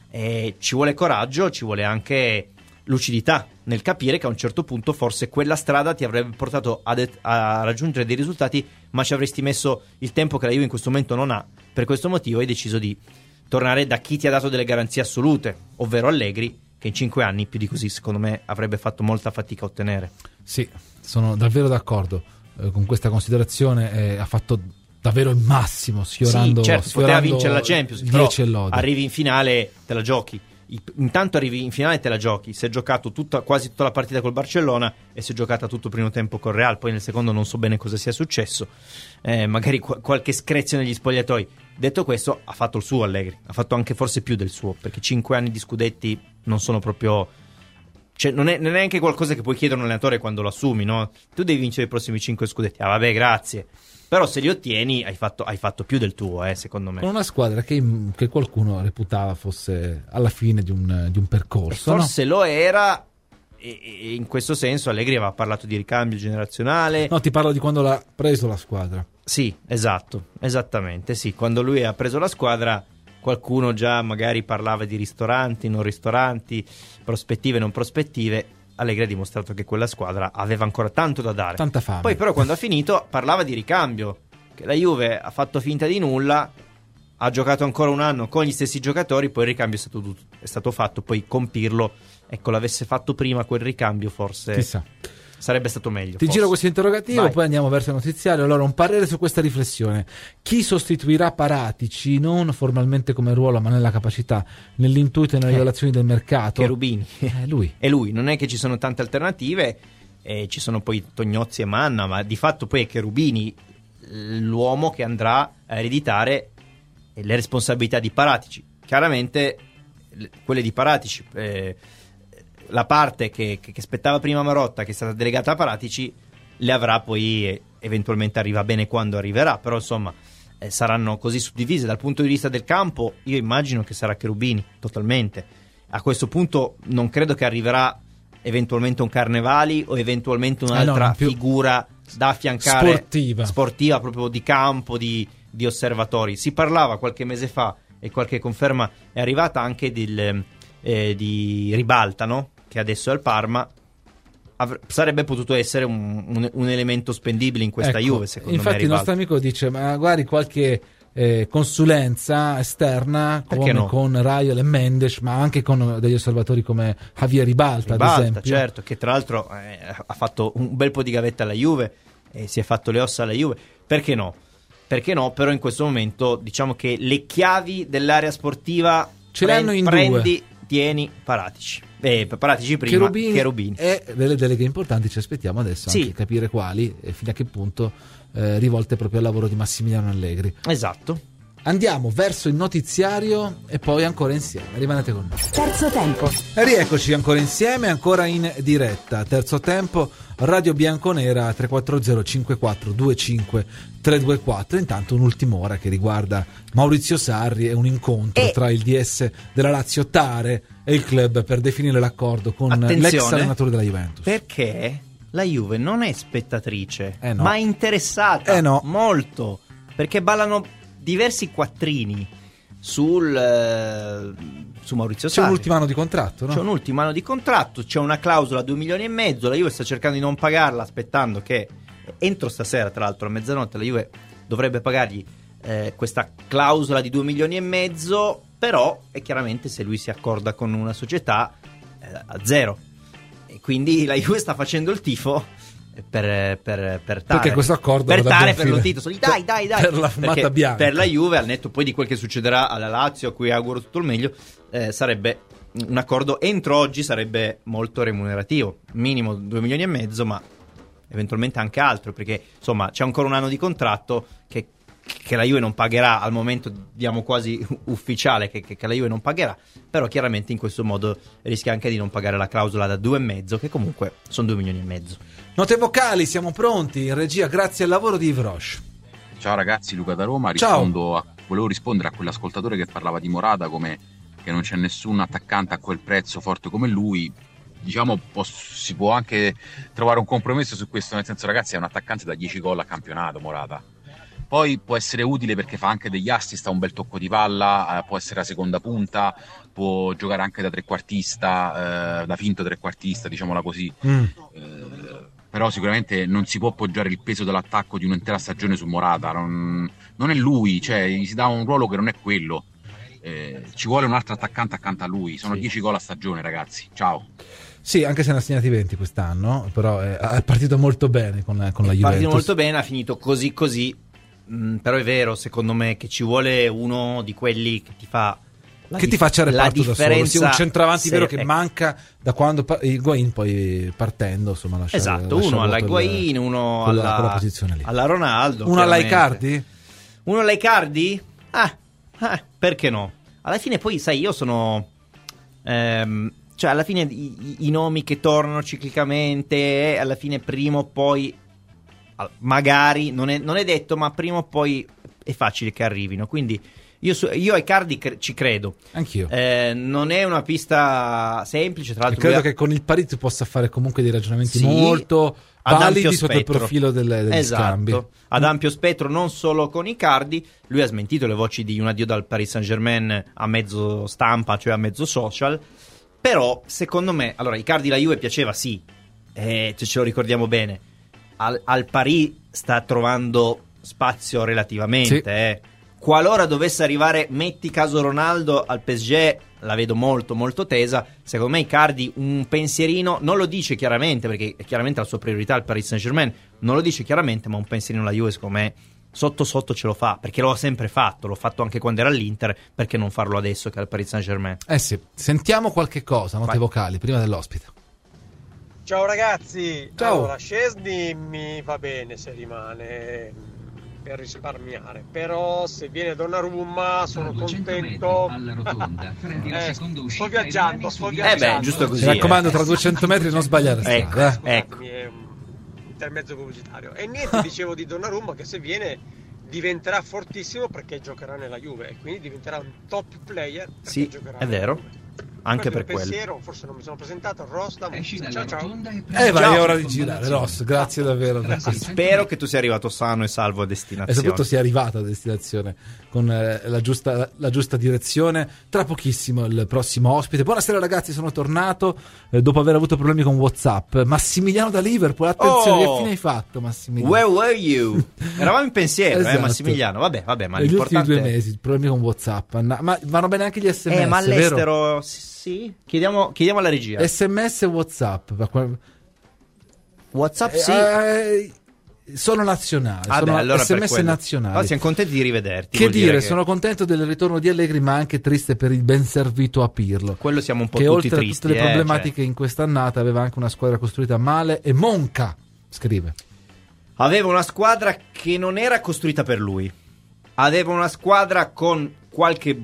Ci vuole coraggio, ci vuole anche lucidità nel capire che a un certo punto forse quella strada ti avrebbe portato a raggiungere dei risultati, ma ci avresti messo il tempo che la Juve in questo momento non ha. Per questo motivo hai deciso di tornare da chi ti ha dato delle garanzie assolute, ovvero Allegri, che in 5 anni più di così secondo me avrebbe fatto molta fatica a ottenere. Sì, sono davvero d'accordo con questa considerazione. Ha fatto davvero il massimo, sfiorando poteva vincere la Champions, però lode. Arrivi in finale, te la giochi. Intanto arrivi in finale e te la giochi. Si è giocato quasi tutta la partita col Barcellona e si è giocata tutto il primo tempo col Real. Poi nel secondo non so bene cosa sia successo, magari qualche screzio negli spogliatoi. Detto questo, ha fatto il suo Allegri, ha fatto anche forse più del suo, perché 5 anni di scudetti non sono proprio, cioè non è neanche qualcosa che puoi chiedere a un allenatore quando lo assumi, no? Tu devi vincere i prossimi 5 scudetti, vabbè, grazie, però se li ottieni hai fatto più del tuo, secondo me. Con una squadra che qualcuno reputava fosse alla fine di un percorso, forse lo era, e in questo senso Allegri aveva parlato di ricambio generazionale. No, ti parlo di quando l'ha preso la squadra. Sì, esattamente, sì. Quando lui ha preso la squadra qualcuno già magari parlava di ristoranti, non ristoranti, prospettive, non prospettive. Allegri ha dimostrato che quella squadra aveva ancora tanto da dare. Tanta fame. Poi però quando ha finito parlava di ricambio, che la Juve ha fatto finta di nulla, ha giocato ancora un anno con gli stessi giocatori, poi il ricambio è stato fatto, poi con Pirlo, ecco, l'avesse fatto prima quel ricambio forse... Chissà. Sarebbe stato meglio. Ti giro questo interrogativo, poi andiamo verso il notiziario. Allora, un parere su questa riflessione. Chi sostituirà Paratici, non formalmente come ruolo, ma nella capacità, nell'intuito e nelle violazioni del mercato? Cherubini. Lui. È lui. Non è che ci sono tante alternative, ci sono poi Tognozzi e Manna, ma di fatto poi è Cherubini l'uomo che andrà a ereditare le responsabilità di Paratici. Chiaramente quelle di Paratici... la parte che spettava prima Marotta, che è stata delegata a Paratici, le avrà poi, eventualmente arriva bene quando arriverà, però insomma saranno così suddivise. Dal punto di vista del campo io immagino che sarà Cherubini totalmente. A questo punto non credo che arriverà eventualmente un Carnevali o eventualmente un'altra figura da affiancare, sportiva proprio di campo, di osservatori. Si parlava qualche mese fa, e qualche conferma è arrivata anche di Ribalta, no? Che adesso è al Parma. Sarebbe potuto essere un elemento spendibile in questa Juve, secondo me. Infatti il nostro amico dice: ma guardi, qualche consulenza esterna con Raiol e Mendes, ma anche con degli osservatori come Javier Ribalta, ad esempio. Certo, che tra l'altro ha fatto un bel po' di gavetta alla Juve e si è fatto le ossa alla Juve. Perché no? Però in questo momento diciamo che le chiavi dell'area sportiva ce l'hanno in prendi, due. Tieni Paratici. Paratici prima, Cherubini. E delle deleghe importanti ci aspettiamo adesso anche capire quali e fino a che punto rivolte proprio al lavoro di Massimiliano Allegri. Esatto. Andiamo verso il notiziario e poi ancora insieme. Rimanete con noi. Terzo tempo. E rieccoci ancora insieme, ancora in diretta. Terzo tempo, Radio Bianconera 340 54 25 324. Intanto un'ultima ora che riguarda Maurizio Sarri e un incontro tra il DS della Lazio Tare e il club per definire l'accordo con l'ex allenatore della Juventus. Perché la Juve non è spettatrice, no. ma è interessata no. molto, perché ballano diversi quattrini su Maurizio Sarri. C'è un ultimo anno di contratto, no? C'è un ultimo anno di contratto, c'è una clausola a 2,5 milioni, la Juve sta cercando di non pagarla, aspettando che entro stasera, tra l'altro a mezzanotte, la Juve dovrebbe pagargli questa clausola di 2,5 milioni, però è chiaramente se lui si accorda con una società a zero, e quindi la Juve sta facendo il tifo per Tare, perché questo accordo per Tare, per lo titolo, dai per la fumata bianca, per la Juve, al netto poi di quel che succederà alla Lazio, a cui auguro tutto il meglio, sarebbe un accordo entro oggi, sarebbe molto remunerativo, minimo 2,5 milioni, ma eventualmente anche altro, perché insomma c'è ancora un anno di contratto che la Juve non pagherà. Al momento diamo quasi ufficiale che la Juve non pagherà, però chiaramente in questo modo rischia anche di non pagare la clausola da 2,5, che comunque sono 2,5 milioni. Note vocali, siamo pronti in regia grazie al lavoro di Yves Roche. Ciao ragazzi, Luca da Roma. Volevo rispondere a quell'ascoltatore che parlava di Morata, come che non c'è nessun attaccante a quel prezzo forte come lui. Diciamo si può anche trovare un compromesso su questo, nel senso, ragazzi, è un attaccante da 10 gol a campionato Morata. Poi può essere utile perché fa anche degli assist, ha un bel tocco di palla, può essere la seconda punta, può giocare anche da trequartista, da finto trequartista, diciamola così. Però sicuramente non si può poggiare il peso dell'attacco di un'intera stagione su Morata, non è lui, cioè gli si dà un ruolo che non è quello. Ci vuole un altro attaccante accanto a lui, sono 10 gol a stagione, ragazzi, ciao. Sì, anche se ne ha segnati 20 quest'anno, però è partito molto bene con la Juventus. È partito molto bene, ha finito così. Però è vero, secondo me, che ci vuole uno di quelli che ti fa ti faccia reparto da solo, sia un centravanti vero che manca da quando Higuaín poi partendo, insomma, lascia uno alla Higuaín, uno alla posizione lì, alla Ronaldo, uno alla Icardi, perché no? Alla fine poi sai, io sono cioè alla fine i nomi che tornano ciclicamente, alla fine prima o poi magari non è detto, ma prima o poi è facile che arrivino, quindi io ai Cardi ci credo anch'io. Non è una pista semplice, tra l'altro credo che con il Parì tu possa fare comunque dei ragionamenti molto validi sotto il profilo degli scambi, ad ampio spettro, non solo con i Cardi. Lui ha smentito le voci di un addio dal Paris Saint-Germain a mezzo stampa, cioè a mezzo social, però secondo me, allora, Icardi la Juve piaceva, sì, ce lo ricordiamo bene. Al Paris sta trovando spazio relativamente, sì. Qualora dovesse arrivare, metti caso Ronaldo al PSG, la vedo molto molto tesa. Secondo me Icardi un pensierino, non lo dice chiaramente, perché chiaramente la sua priorità è il Paris Saint-Germain, non lo dice chiaramente, ma un pensierino alla Juve secondo me sotto sotto ce lo fa, perché lo ha sempre fatto, l'ho fatto anche quando era all'Inter, perché non farlo adesso che è al Paris Saint-Germain? Sì, sentiamo qualche cosa, note vocali prima dell'ospite. Ciao ragazzi, ciao. Allora Szczesny mi va bene se rimane per risparmiare, però se viene Donnarumma sono contento. Sto viaggiando. Giusto così. Mi raccomando, tra 200 metri non sbagliare strada. Ecco. Intermezzo pubblicitario. E niente, dicevo di Donnarumma che se viene diventerà fortissimo perché giocherà nella Juve e quindi diventerà un top player perché sì, giocherà è vero. Juve. anche per quello. Pensiero, forse non mi sono presentato, Ross da ciao. Vai, è ora di girare, Ross, grazie davvero. Spero che tu sia arrivato sano e salvo a destinazione. E soprattutto sia arrivato a destinazione con la giusta direzione. Tra pochissimo il prossimo ospite. Buonasera ragazzi, sono tornato dopo aver avuto problemi con WhatsApp. Massimiliano da Liverpool, attenzione, che fine hai fatto Massimiliano? Where were you? Eravamo in pensiero, esatto. Massimiliano, vabbè, ma negli l'importante ultimi 2 mesi, problemi con WhatsApp. Ma vanno bene anche gli SMS, ma all'estero, vero? Sì. Chiediamo alla regia. SMS e WhatsApp. WhatsApp sì. Sono nazionali, sono allora SMS nazionali. Allora siamo contenti di rivederti. Che dire, sono contento del ritorno di Allegri, ma anche triste per il ben servito a Pirlo. Quello siamo un po' che tutti oltre tristi, a tutte le problematiche in quest'annata aveva anche una squadra costruita male. E Monca scrive: aveva una squadra che non era costruita per lui. Aveva una squadra con qualche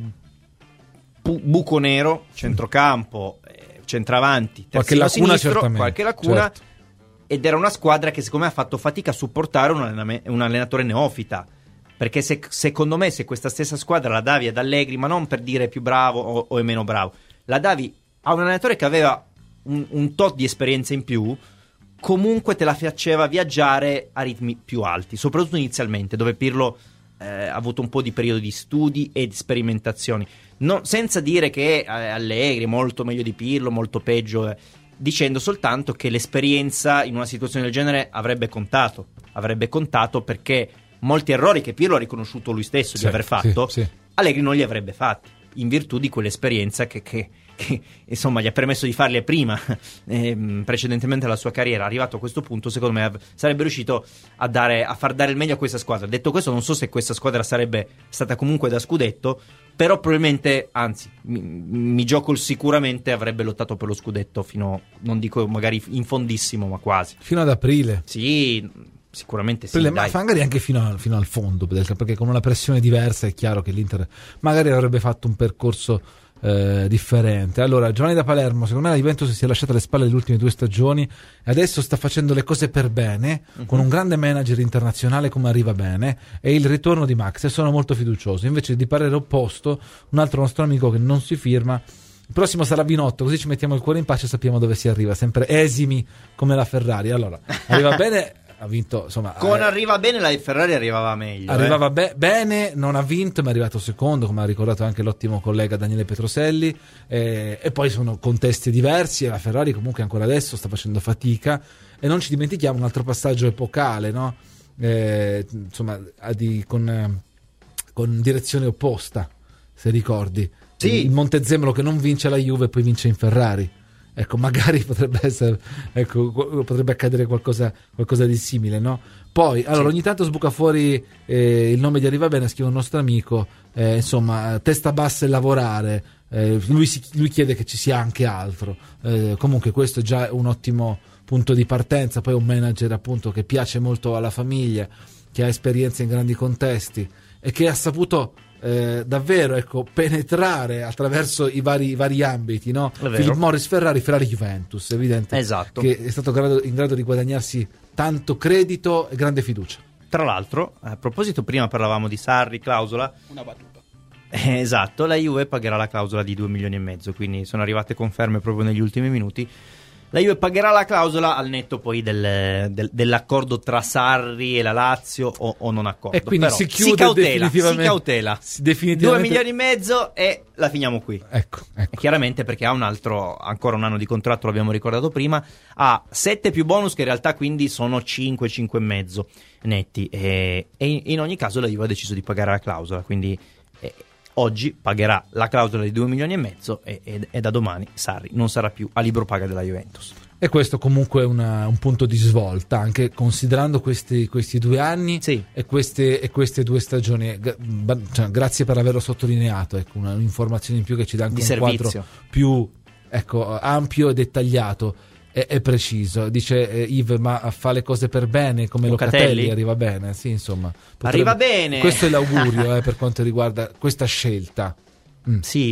buco nero, centrocampo, centravanti, qualche lacuna, sinistro, qualche lacuna. Certo. Ed era una squadra che secondo me ha fatto fatica a supportare un allenatore neofita, perché secondo me se questa stessa squadra la davi ad Allegri, ma non per dire più bravo o è meno bravo, la davi a un allenatore che aveva un tot di esperienza in più, comunque te la faceva viaggiare a ritmi più alti, soprattutto inizialmente, dove Pirlo ha avuto un po' di periodo di studi e di sperimentazioni, senza dire che Allegri è molto meglio di Pirlo, molto peggio, dicendo soltanto che l'esperienza in una situazione del genere avrebbe contato perché molti errori che Pirlo ha riconosciuto lui stesso di aver fatto, Allegri non li avrebbe fatti, in virtù di quell'esperienza che insomma gli ha permesso di farli prima, precedentemente alla sua carriera. Arrivato a questo punto, secondo me sarebbe riuscito a far dare il meglio a questa squadra. Detto questo, non so se questa squadra sarebbe stata comunque da scudetto, però probabilmente, anzi, mi gioco sicuramente avrebbe lottato per lo scudetto fino, non dico magari in fondissimo, ma quasi fino ad aprile. Sì, sicuramente sì, ma magari anche fino al fondo, perché con una pressione diversa è chiaro che l'Inter magari avrebbe fatto un percorso differente. Allora, Giovanni da Palermo: secondo me la Juventus si è lasciata alle spalle le ultime 2 stagioni e adesso sta facendo le cose per bene, con un grande manager internazionale come arriva bene e il ritorno di Max, e sono molto fiducioso. Invece di parere opposto, un altro nostro amico che non si firma: il prossimo sarà Binotto, così ci mettiamo il cuore in pace e sappiamo dove si arriva, sempre esimi come la Ferrari. Allora, arriva bene, ha vinto, insomma, con arriva bene, la Ferrari arrivava meglio, arrivava bene, non ha vinto, ma è arrivato secondo, come ha ricordato anche l'ottimo collega Daniele Petroselli, e poi sono contesti diversi e la Ferrari comunque ancora adesso sta facendo fatica. E non ci dimentichiamo un altro passaggio epocale, no? Insomma, con direzione opposta, se ricordi, sì. Il Montezemolo che non vince la Juve e poi vince in Ferrari. Ecco, magari potrebbe accadere qualcosa di simile, no? Poi, allora, ogni tanto sbuca fuori il nome di Arrivabene, scrive un nostro amico, insomma, testa bassa e lavorare, lui chiede che ci sia anche altro, comunque questo è già un ottimo punto di partenza. Poi un manager appunto che piace molto alla famiglia, che ha esperienza in grandi contesti e che ha saputo davvero penetrare attraverso i vari ambiti, no? Philip Morris Ferrari Juventus, è evidente, esatto, che è stato in grado di guadagnarsi tanto credito e grande fiducia. Tra l'altro, a proposito, prima parlavamo di Sarri, clausola, una battuta, esatto, la Juve pagherà la clausola di 2,5 milioni, quindi sono arrivate conferme proprio negli ultimi minuti. La Juve pagherà la clausola al netto poi dell'accordo tra Sarri e la Lazio o non accordo. E quindi però si chiude definitivamente. 2,5 milioni e la finiamo qui. Ecco. E chiaramente perché ha ancora un anno di contratto, l'abbiamo ricordato prima, ha 7 più bonus che in realtà quindi sono 5,5 netti. E in ogni caso la Juve ha deciso di pagare la clausola, quindi oggi pagherà la clausola di 2,5 milioni e da domani Sarri non sarà più a libro paga della Juventus. E questo comunque è un punto di svolta, anche considerando questi 2 anni, sì, e queste 2 stagioni. Grazie per averlo sottolineato, un'informazione in più che ci dà anche un quadro più ampio e dettagliato e preciso. Dice Yves, ma fa le cose per bene come Locatelli, arriva bene, sì, insomma, arriva bene, questo è l'augurio per quanto riguarda questa scelta. Sì.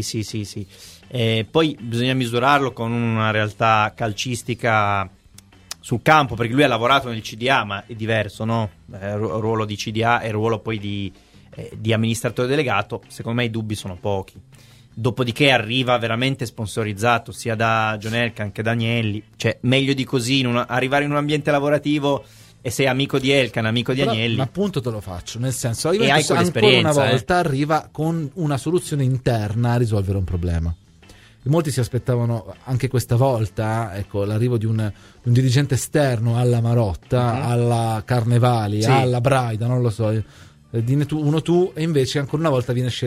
Poi bisogna misurarlo con una realtà calcistica sul campo, perché lui ha lavorato nel CDA, ma è diverso, no? Ruolo di CDA e ruolo poi di amministratore delegato. Secondo me i dubbi sono pochi. Dopodiché arriva veramente sponsorizzato sia da John Elkann che da Agnelli, cioè meglio di così arrivare in un ambiente lavorativo e sei amico di Elkann, amico di Agnelli. Ma appunto te lo faccio, nel senso, ancora una volta arriva con una soluzione interna a risolvere un problema. E molti si aspettavano anche questa volta, ecco, l'arrivo di un dirigente esterno alla Marotta, alla Carnevali, alla Braida, non lo so, uno tu, e invece ancora una volta viene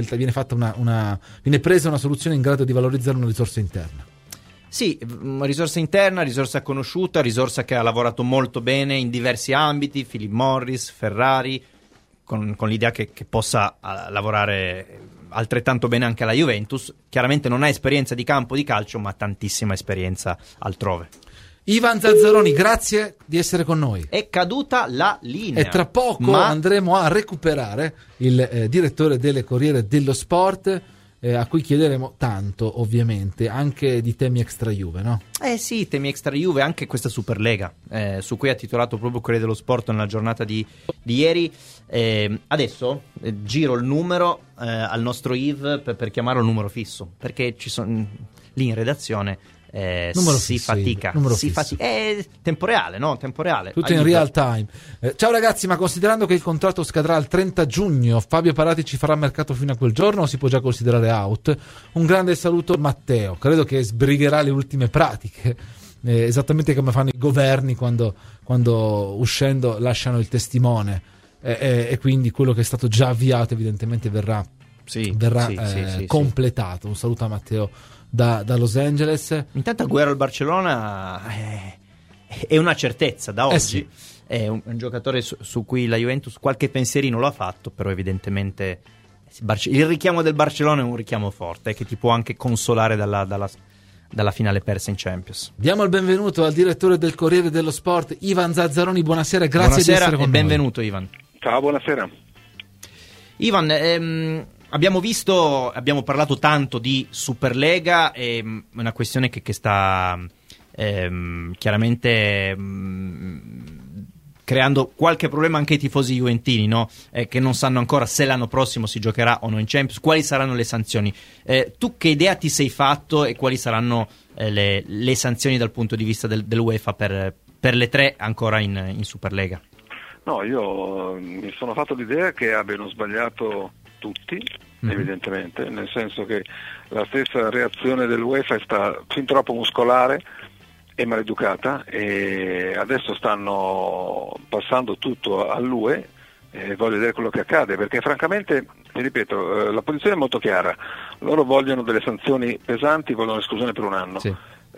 presa una soluzione in grado di valorizzare una risorsa interna. Sì, risorsa interna, risorsa conosciuta, risorsa che ha lavorato molto bene in diversi ambiti, Philip Morris, Ferrari, con l'idea che possa lavorare altrettanto bene anche alla Juventus. Chiaramente non ha esperienza di campo di calcio, ma tantissima esperienza altrove. Ivan Zazzaroni, grazie di essere con noi. È caduta la linea. E tra poco andremo a recuperare il direttore delle Corriere dello Sport, a cui chiederemo tanto, ovviamente, anche di temi extra Juve, no? Sì, temi extra Juve, anche questa Superlega, su cui ha titolato proprio Corriere dello Sport nella giornata di ieri. Adesso giro il numero al nostro Yves per chiamarlo numero fisso, perché ci sono lì in redazione. Si fatica. È temporeale, no? Temporeale. Tutto in real time. Ciao ragazzi, ma considerando che il contratto scadrà il 30 giugno, Fabio Parati ci farà mercato fino a quel giorno o si può già considerare out? Un grande saluto Matteo, credo che sbrigherà le ultime pratiche, esattamente come fanno i governi quando uscendo lasciano il testimone, e quindi quello che è stato già avviato evidentemente verrà completato. Un saluto a Matteo da Los Angeles. Intanto Agüero al Barcellona è una certezza da oggi. È un giocatore su cui la Juventus qualche pensierino lo ha fatto, però evidentemente il richiamo del Barcellona è un richiamo forte, che ti può anche consolare dalla finale persa in Champions. Diamo il benvenuto al direttore del Corriere dello Sport, Ivan Zazzaroni. Buonasera, grazie di essere con noi. Benvenuto Ivan. Ciao, buonasera. Ivan, abbiamo parlato tanto di Superlega, è una questione che sta chiaramente creando qualche problema anche ai tifosi juventini, no? Che non sanno ancora se l'anno prossimo si giocherà o no in Champions, quali saranno le sanzioni. Tu che idea ti sei fatto e quali saranno le sanzioni dal punto di vista dell'UEFA per le tre ancora in Superlega? No, io mi sono fatto l'idea che abbiano sbagliato tutti, evidentemente, nel senso che la stessa reazione dell'UEFA è stata fin troppo muscolare e maleducata, e adesso stanno passando tutto all'UE, e voglio vedere quello che accade, perché francamente, ti ripeto, la posizione è molto chiara. Loro vogliono delle sanzioni pesanti, vogliono l'esclusione per un anno. Sì.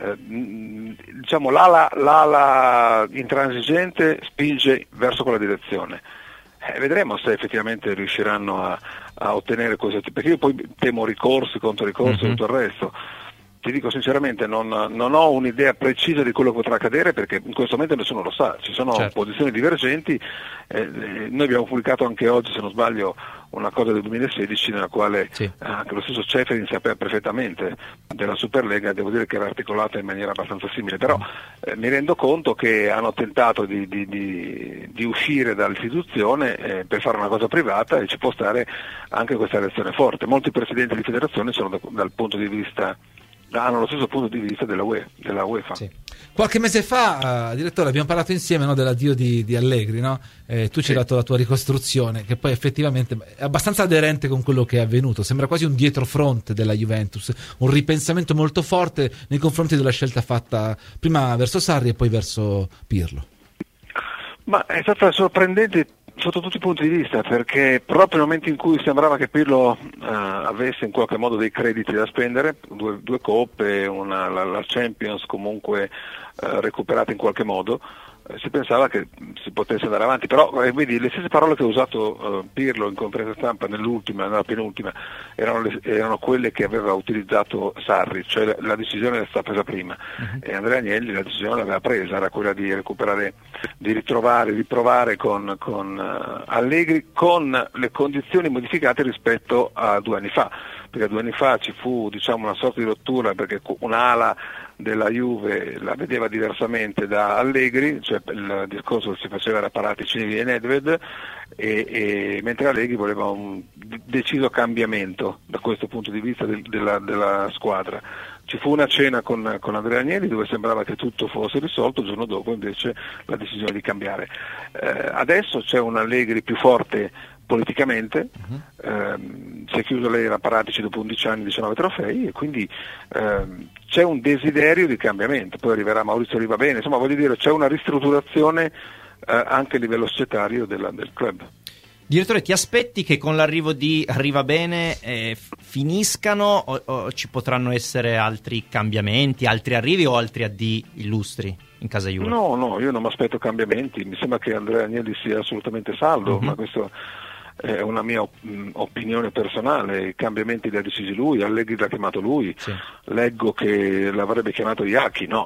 Diciamo l'ala intransigente spinge verso quella direzione. Vedremo se effettivamente riusciranno a ottenere cose, perché io poi temo ricorsi contro ricorsi e tutto il resto. Ti dico sinceramente, non ho un'idea precisa di quello che potrà accadere, perché in questo momento nessuno lo sa, ci sono posizioni divergenti. Noi abbiamo pubblicato anche oggi, se non sbaglio, una cosa del 2016 nella quale anche lo stesso Ceferin sapeva perfettamente della Superlega, devo dire che era articolata in maniera abbastanza simile, però mi rendo conto che hanno tentato di uscire dall'istituzione per fare una cosa privata, e ci può stare anche questa reazione forte. Molti presidenti di federazione sono dal punto di vista hanno lo stesso punto di vista della UEFA. Sì. Qualche mese fa, direttore, abbiamo parlato insieme, no, dell'addio di Allegri, no? Tu ci hai dato la tua ricostruzione, che poi effettivamente è abbastanza aderente con quello che è avvenuto. Sembra quasi un dietrofront della Juventus, un ripensamento molto forte nei confronti della scelta fatta prima verso Sarri e poi verso Pirlo. Ma è stata sorprendente sotto tutti i punti di vista, perché proprio nel momento in cui sembrava che Pirlo avesse in qualche modo dei crediti da spendere, due coppe, la Champions comunque recuperata in qualche modo, si pensava che si potesse andare avanti, però vedi, le stesse parole che ha usato Pirlo in conferenza stampa nella penultima erano quelle che aveva utilizzato Sarri, cioè la decisione era stata presa prima, e Andrea Agnelli la decisione l'aveva presa, era quella di recuperare, di riprovare con Allegri, con le condizioni modificate rispetto a 2 anni fa, perché 2 anni fa ci fu, diciamo, una sorta di rottura perché un'ala della Juve la vedeva diversamente da Allegri, cioè il discorso che si faceva era Paratici e Nedved, e mentre Allegri voleva un deciso cambiamento da questo punto di vista della squadra. Ci fu una cena con Andrea Agnelli dove sembrava che tutto fosse risolto, il giorno dopo invece la decisione di cambiare. Adesso c'è un Allegri più forte politicamente, si è chiuso l'era Paratici dopo 11 anni, 19 trofei, e quindi c'è un desiderio di cambiamento. Poi arriverà Maurizio Rivabene, insomma, voglio dire, c'è una ristrutturazione anche a livello societario del club. Direttore, ti aspetti che con l'arrivo di Rivabene finiscano o ci potranno essere altri cambiamenti, altri arrivi o altri addii illustri in casa Juve? No, io non mi aspetto cambiamenti, mi sembra che Andrea Agnelli sia assolutamente saldo, ma questo è una mia opinione personale. I cambiamenti li ha decisi lui, Allegri l'ha chiamato lui, sì. Leggo che l'avrebbe chiamato Iacchi, no,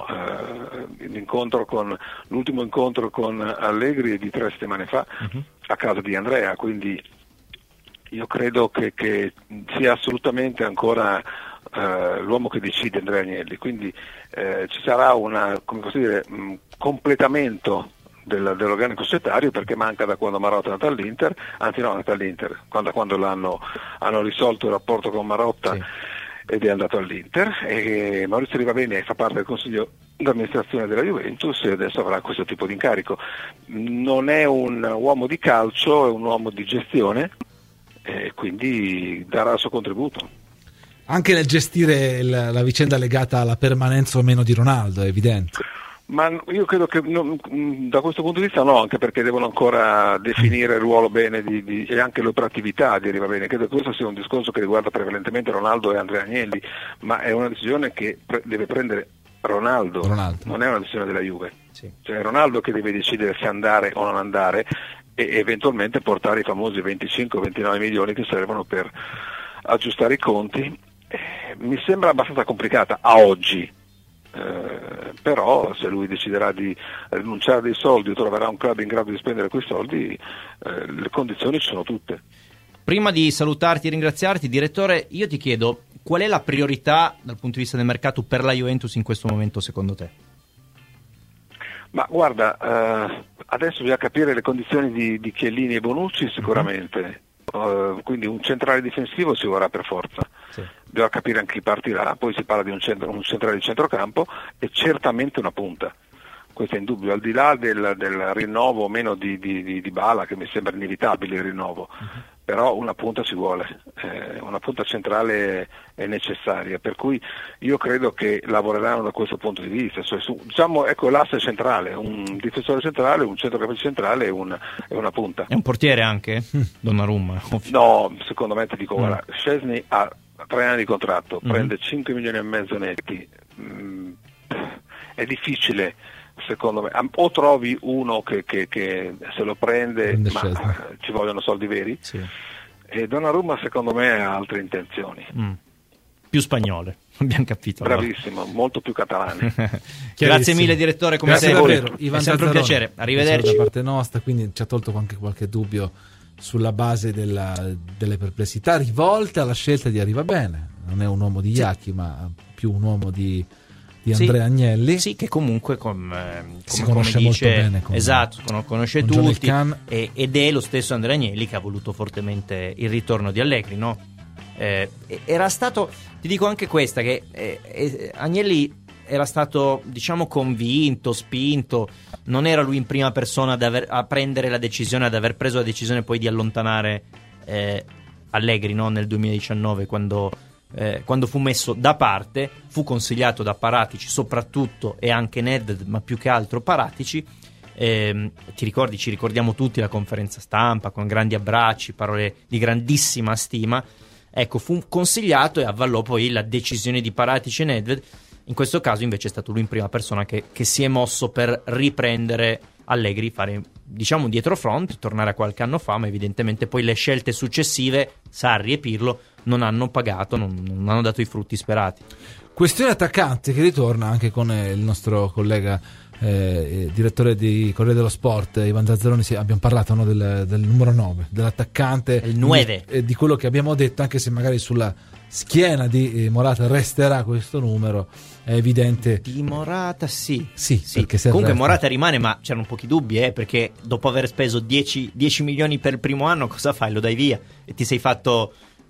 l'ultimo incontro con Allegri è di 3 settimane fa a casa di Andrea, quindi io credo che sia assolutamente ancora l'uomo che decide Andrea Agnelli, quindi ci sarà un completamento dell'organico societario, perché manca da quando Marotta è andato all'Inter, quando hanno risolto il rapporto con Marotta, sì. Ed è andato all'Inter, e Maurizio Rivabene fa parte del consiglio d'amministrazione della Juventus e adesso avrà questo tipo di incarico. Non è un uomo di calcio, è un uomo di gestione, e quindi darà il suo contributo. Anche nel gestire la vicenda legata alla permanenza o meno di Ronaldo, è evidente. Ma io credo che da questo punto di vista no, anche perché devono ancora definire il ruolo bene e anche l'operatività di Rivabene. Credo che questo sia un discorso che riguarda prevalentemente Ronaldo e Andrea Agnelli, ma è una decisione che deve prendere Ronaldo, non è una decisione della Juve. Sì. Cioè è Ronaldo che deve decidere se andare o non andare e eventualmente portare i famosi 25-29 milioni che servono per aggiustare i conti. Mi sembra abbastanza complicata a oggi. Però se lui deciderà di rinunciare a dei soldi o troverà un club in grado di spendere quei soldi, le condizioni ci sono tutte. Prima di salutarti e ringraziarti, direttore, io ti chiedo qual è la priorità dal punto di vista del mercato per la Juventus in questo momento secondo te? Ma guarda, adesso bisogna capire le condizioni di Chiellini e Bonucci sicuramente. Quindi un centrale difensivo ci vorrà per forza, sì. Bisogna capire anche chi partirà, poi si parla di un centrale di centrocampo e certamente una punta, questo è indubbio, al di là del rinnovo o meno di Bala, che mi sembra inevitabile il rinnovo, però una punta ci vuole, una punta centrale è necessaria, per cui io credo che lavoreranno da questo punto di vista, cioè diciamo, ecco l'asse centrale, un difensore centrale, un centrocampista centrale e una punta. È un portiere anche? Donnarumma? No, secondo me ti dico, guarda, Szczesny ha 3 anni di contratto, prende 5 milioni e mezzo netti, è difficile. Secondo me, o trovi uno che se lo prende ma ci vogliono soldi veri, sì. E Donnarumma secondo me ha altre intenzioni, più spagnole, abbiamo capito. Bravissimo, allora. Molto più catalane. Grazie mille direttore, come sempre, è sempre un piacere, arrivederci da parte nostra, quindi ci ha tolto anche qualche dubbio sulla base delle perplessità rivolte alla scelta di Rivabene. Non è un uomo di Iacchi, ma più un uomo di Andrea Agnelli, sì, che comunque si conosce molto bene, esatto, conosce tutti, ed è lo stesso Andrea Agnelli che ha voluto fortemente il ritorno di Allegri, no? Era stato, ti dico anche questa, che Agnelli era stato, diciamo, convinto, spinto, non era lui in prima persona a prendere la decisione, ad aver preso la decisione poi di allontanare Allegri, no? Nel 2019 quando fu messo da parte, fu consigliato da Paratici soprattutto, e anche Nedved, ma più che altro Paratici. Ci ricordiamo tutti la conferenza stampa con grandi abbracci, parole di grandissima stima. Ecco, fu consigliato e avvallò poi la decisione di Paratici e Nedved. In questo caso invece è stato lui in prima persona che si è mosso per riprendere Allegri, fare, diciamo, un dietrofront, tornare a qualche anno fa, ma evidentemente poi le scelte successive, Sarri e Pirlo, non hanno pagato, non hanno dato i frutti sperati. Questione attaccante che ritorna anche con il nostro collega direttore di Corriere dello Sport, Ivan Zazzaroni. Abbiamo parlato, no, del numero 9, dell'attaccante, il 9, di quello che abbiamo detto, anche se magari sulla schiena di Morata resterà questo numero, è evidente. Di Morata sì. Comunque Morata rimane, ma c'erano pochi dubbi, perché dopo aver speso 10 milioni per il primo anno, cosa fai? Lo dai via e ti sei fatto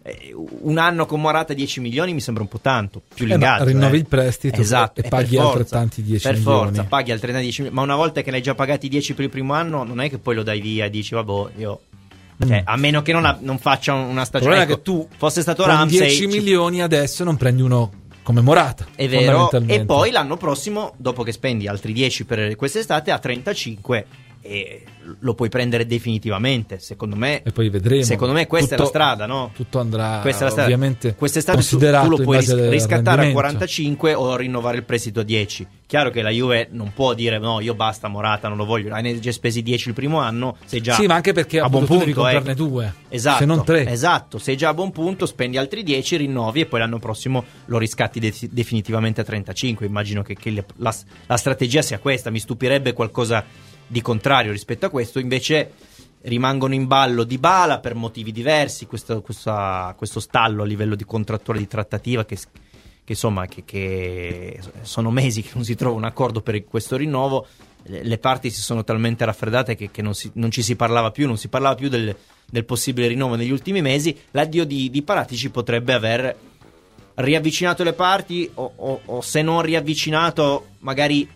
un anno con Morata 10 milioni, mi sembra un po' tanto, più l'ingaggio. Rinnovi il prestito, esatto, e paghi altrettanti 10 milioni. Per forza, paghi altrettanti 10 milioni, ma una volta che l'hai già pagati 10 per il primo anno, non è che poi lo dai via e dici vabbè, io... a meno che non faccia una stagione. Il problema è che tu fosse stato con Ramsey 10 milioni adesso non prendi uno come Morata, è vero, e poi l'anno prossimo, dopo che spendi altri 10 per quest'estate, a 35 e lo puoi prendere definitivamente, secondo me. E poi vedremo. Secondo me questa è la strada, no? Tutto andrà, questa è la strada. Ovviamente quest'estate tu lo puoi riscattare a 45 o rinnovare il prestito a 10. Chiaro che la Juve non può dire no, io basta Morata, non lo voglio, hai già spesi 10 il primo anno, sei già ma anche perché a buon punto, devi comprarne 2, esatto, se non 3. Esatto, sei già a buon punto, spendi altri 10, rinnovi e poi l'anno prossimo lo riscatti definitivamente a 35. Immagino che la strategia sia questa, mi stupirebbe qualcosa di contrario rispetto a questo. Invece rimangono in ballo Dybala per motivi diversi, questo stallo a livello di contrattuale, di trattativa che insomma che sono mesi che non si trova un accordo per questo rinnovo. Le parti si sono talmente raffreddate che non ci si parlava più, non si parlava più del possibile rinnovo negli ultimi mesi. L'addio di Paratici potrebbe aver riavvicinato le parti o se non riavvicinato magari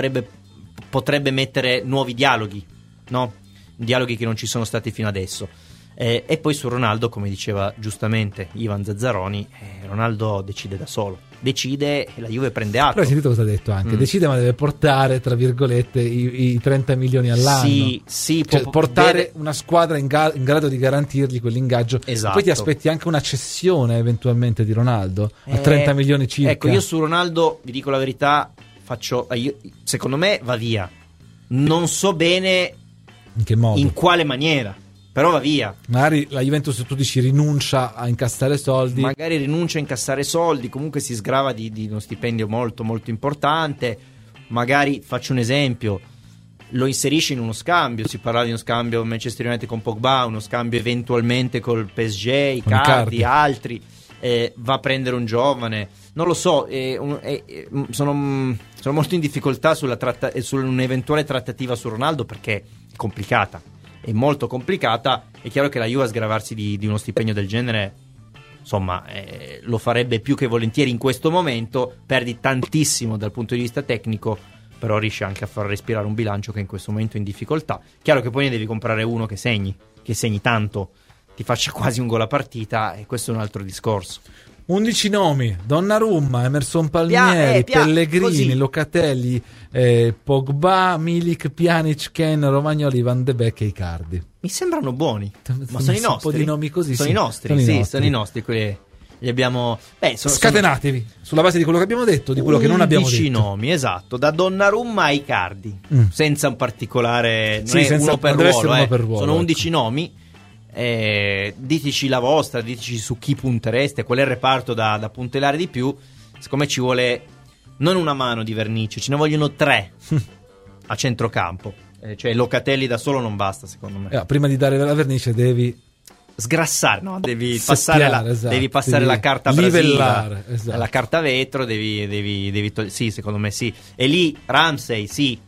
potrebbe mettere nuovi dialoghi, no? Dialoghi che non ci sono stati fino adesso. E poi su Ronaldo, come diceva giustamente Ivan Zazzaroni, Ronaldo decide da solo, decide e la Juve prende atto. Però hai sentito cosa ha detto anche? Decide, ma deve portare, tra virgolette, i 30 milioni all'anno. Sì, cioè, portare una squadra in grado di garantirgli quell'ingaggio. Esatto. Poi ti aspetti anche una cessione eventualmente di Ronaldo a 30 milioni circa. Ecco, io su Ronaldo vi dico la verità, secondo me va via. Non so bene in che modo, in quale maniera, però va via. Magari la Juventus, tu dici, rinuncia a incassare soldi. Magari rinuncia a incassare soldi, comunque si sgrava di uno stipendio molto molto importante. Magari, faccio un esempio, lo inserisce in uno scambio, si parla di uno scambio Manchester United con Pogba, uno scambio eventualmente col PSG, Icardi, altri, va a prendere un giovane, non lo so, sono molto in difficoltà su un'eventuale trattativa su Ronaldo, perché è complicata, è molto complicata. È chiaro che la Juve a sgravarsi di uno stipendio del genere, insomma, lo farebbe più che volentieri in questo momento. Perdi tantissimo dal punto di vista tecnico, però riesci anche a far respirare un bilancio che in questo momento è in difficoltà. Chiaro che poi ne devi comprare uno che segni tanto, ti faccia quasi un gol a partita, e questo è un altro discorso. 11 nomi: Donnarumma, Emerson Palmieri, Pellegrini, così. Locatelli, Pogba, Milik, Pjanic, Ken, Romagnoli, Van de Beek e Icardi. Mi sembrano buoni, ma sono i nostri. Un po' di nomi così, sono i nostri, sono i nostri. Quelli li abbiamo. Scatenatevi sulla base di quello che abbiamo detto, di quello che non abbiamo detto. 11 nomi, esatto, da Donnarumma a Icardi, senza un particolare, uno per ruolo, sono 11 nomi. Diteci la vostra, diteci su chi puntereste, qual è il reparto da puntellare di più. Secondo me ci vuole non una mano di vernice, ce ne vogliono 3 a centrocampo, cioè Locatelli da solo non basta, secondo me. Prima di dare la vernice devi sgrassare, no? Devi passare la carta abrasiva, esatto. La carta vetro, devi sì, secondo me sì. E lì Ramsey, sì.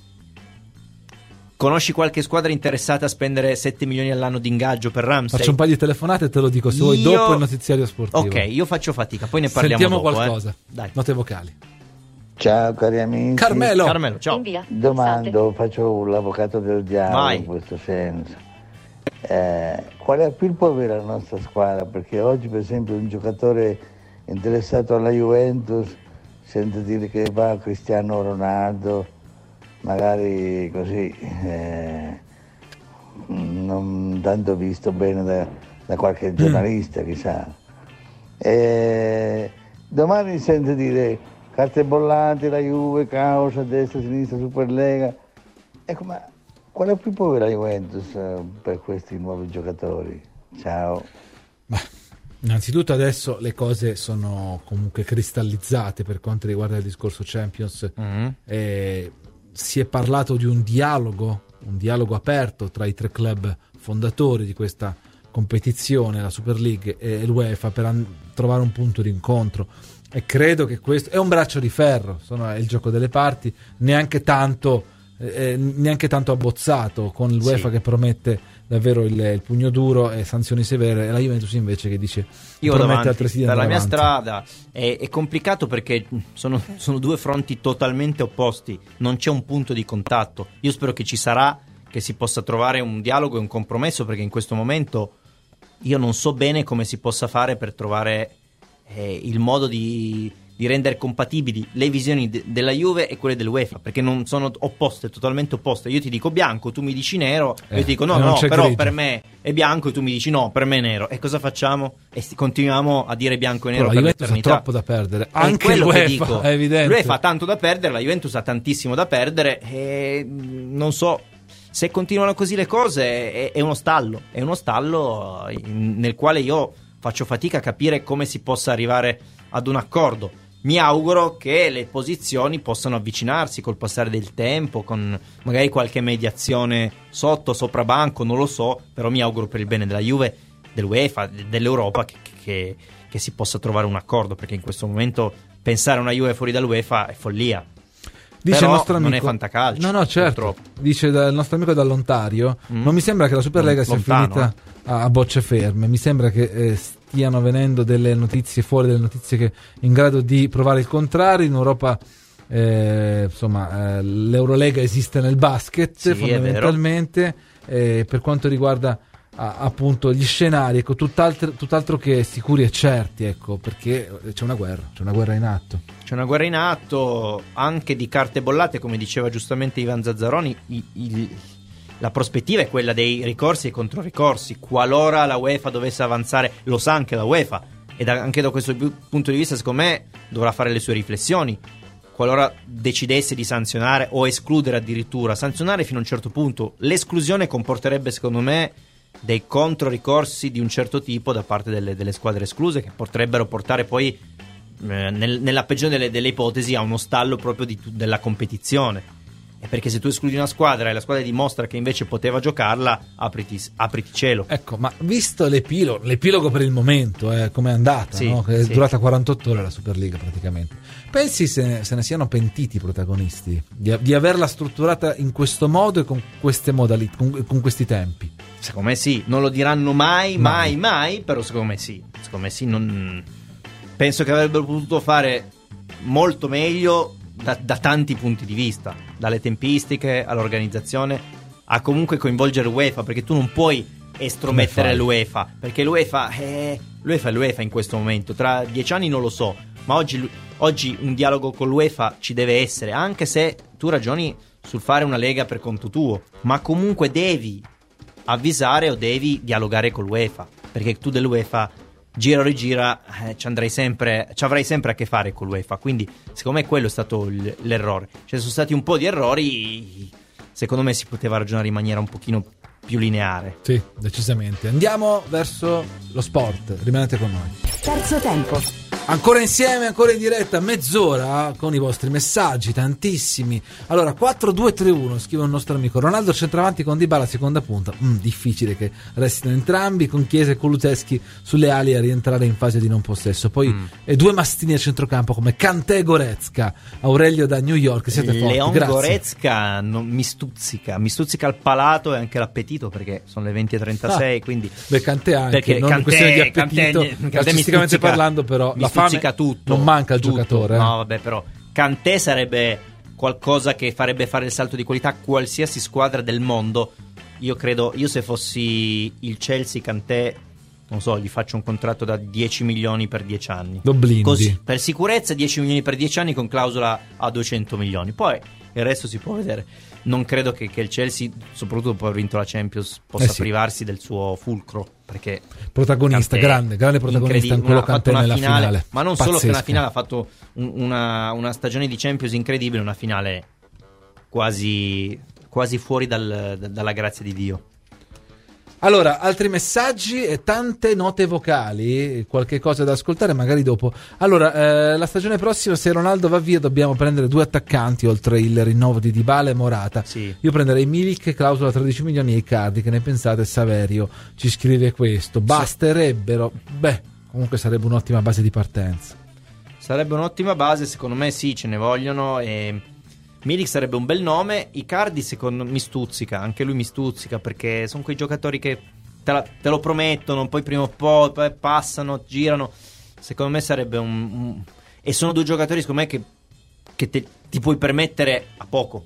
Conosci qualche squadra interessata a spendere 7 milioni all'anno di ingaggio per Ramsey? Faccio un paio di telefonate e te lo dico, se vuoi, dopo il notiziario sportivo. Ok, io faccio fatica, poi ne parliamo dopo. Sentiamo qualcosa. Dai. Note vocali. Ciao cari amici. Carmelo, ciao. Domando, faccio l'avvocato del diavolo in questo senso. Quale appeal può avere la nostra squadra? Perché oggi, per esempio, un giocatore interessato alla Juventus sente dire che va Cristiano Ronaldo, magari così, non tanto visto bene da qualche giornalista, chissà. Domani sente dire carte bollanti, la Juve, caos a destra, a sinistra, Superlega. Ecco, ma quale più può avere la Juventus per questi nuovi giocatori? Ciao. Innanzitutto adesso le cose sono comunque cristallizzate per quanto riguarda il discorso Champions. Si è parlato di un dialogo aperto tra i 3 club fondatori di questa competizione, la Super League e l'UEFA, per trovare un punto di incontro, e credo che questo è un braccio di ferro, è il gioco delle parti, neanche tanto abbozzato, con l'UEFA che promette davvero il pugno duro e sanzioni severe, e la Juventus invece che dice io promette dalla mia strada. È complicato perché sono due fronti totalmente opposti, non c'è un punto di contatto. Io spero che ci sarà, che si possa trovare un dialogo e un compromesso, perché in questo momento io non so bene come si possa fare per trovare il modo di rendere compatibili le visioni della Juve e quelle dell'UEFA, perché non sono opposte, totalmente opposte. Io ti dico bianco, tu mi dici nero, io ti dico no, però grigio. Per me è bianco, e tu mi dici no, per me è nero. E cosa facciamo? E continuiamo a dire bianco e nero. Però per l'eternità. Ha troppo da perdere, anche l'UEFA, è evidente. L'UEFA ha tanto da perdere, la Juventus ha tantissimo da perdere, e non so, se continuano così le cose è uno stallo nel quale io faccio fatica a capire come si possa arrivare ad un accordo. Mi auguro che le posizioni possano avvicinarsi col passare del tempo, con magari qualche mediazione sopra banco, non lo so, però mi auguro per il bene della Juve, dell'UEFA, dell'Europa che si possa trovare un accordo, perché in questo momento pensare a una Juve fuori dall'UEFA è follia. Dice però il nostro amico, non è fantacalcio. No, certo. Purtroppo. Dice il nostro amico dall'Ontario, non mi sembra che la Superlega sia finita a bocce ferme, mi sembra che stiano venendo delle notizie che in grado di provare il contrario. In Europa l'Eurolega esiste nel basket, sì, fondamentalmente, per quanto riguarda appunto gli scenari, ecco, tutt'altro che sicuri e certi, ecco, perché c'è una guerra in atto. C'è una guerra in atto, anche di carte bollate, come diceva giustamente Ivan Zazzaroni. La prospettiva è quella dei ricorsi e controricorsi, qualora la UEFA dovesse avanzare, lo sa anche la UEFA, ed anche da questo punto di vista secondo me dovrà fare le sue riflessioni. Qualora decidesse di sanzionare o escludere, addirittura sanzionare fino a un certo punto, l'esclusione comporterebbe secondo me dei controricorsi di un certo tipo da parte delle squadre escluse, che potrebbero portare poi nella peggiore delle ipotesi a uno stallo proprio della competizione. E perché se tu escludi una squadra e la squadra dimostra che invece poteva giocarla, apriti cielo. Ecco, ma visto l'epilogo per il momento, come è andata, sì, no? Che è durata 48 ore la Superliga praticamente. Pensi se ne siano pentiti i protagonisti di averla strutturata in questo modo e con queste modalità, con questi tempi? Secondo me sì, non lo diranno mai, però secondo me sì. Non penso che avrebbero potuto fare molto meglio da tanti punti di vista, dalle tempistiche all'organizzazione, a comunque coinvolgere l'UEFA, perché tu non puoi estromettere l'UEFA, perché l'UEFA è l'UEFA in questo momento. Tra 10 anni non lo so, ma oggi un dialogo con l'UEFA ci deve essere, anche se tu ragioni sul fare una lega per conto tuo, ma comunque devi avvisare o devi dialogare con l'UEFA, perché tu dell'UEFA gira o rigira ci avrai sempre a che fare con l'UEFA. Quindi secondo me quello è stato l'errore. Ci sono stati un po' di errori, secondo me si poteva ragionare in maniera un pochino più lineare. Sì, decisamente. Andiamo verso lo sport, rimanete con noi. Terzo tempo. Ancora insieme, ancora in diretta, mezz'ora con i vostri messaggi, tantissimi. Allora, 4-2-3-1, scrive un nostro amico. Ronaldo centravanti con Dybala seconda punta. Difficile che restino entrambi, con Chiesa e Kulusevski sulle ali a rientrare in fase di non possesso. Poi due mastini a centrocampo come Kanté e Goretzka. Aurelio da New York, siete forti. Leon grazie. Goretzka mi stuzzica il palato e anche l'appetito, perché sono le 20:36, quindi beh, Kanté anche, perché non questione di appetito, calcisticamente parlando, però la tutto, non manca il giocatore. No, vabbè, però Kanté sarebbe qualcosa che farebbe fare il salto di qualità a qualsiasi squadra del mondo. Io credo, se fossi il Chelsea, Kanté, non so, gli faccio un contratto da 10 milioni per 10 anni. Lo blindi. Così, per sicurezza 10 milioni per 10 anni con clausola a 200 milioni. Poi il resto si può vedere. Non credo che il Chelsea, soprattutto dopo aver vinto la Champions, possa privarsi del suo fulcro, perché protagonista, Kanté, grande protagonista in quello Kanté nella finale. Ma non solo che una finale, ha fatto una stagione di Champions incredibile, una finale quasi fuori dalla grazia di Dio. Allora, altri messaggi e tante note vocali, qualche cosa da ascoltare magari dopo. Allora, la stagione prossima, se Ronaldo va via, dobbiamo prendere 2 attaccanti oltre il rinnovo di Dybala e Morata. Sì. Io prenderei Milik, clausola 13 milioni, e Icardi. Che ne pensate? Saverio ci scrive questo. Basterebbero? Beh, comunque sarebbe un'ottima base di partenza. Sarebbe un'ottima base, secondo me sì, ce ne vogliono. E Milik sarebbe un bel nome. Icardi secondo me mi stuzzica, anche lui mi stuzzica, perché sono quei giocatori che te lo promettono, poi prima o poi passano, girano. Secondo me sarebbe e sono 2 giocatori secondo me che ti puoi permettere a poco.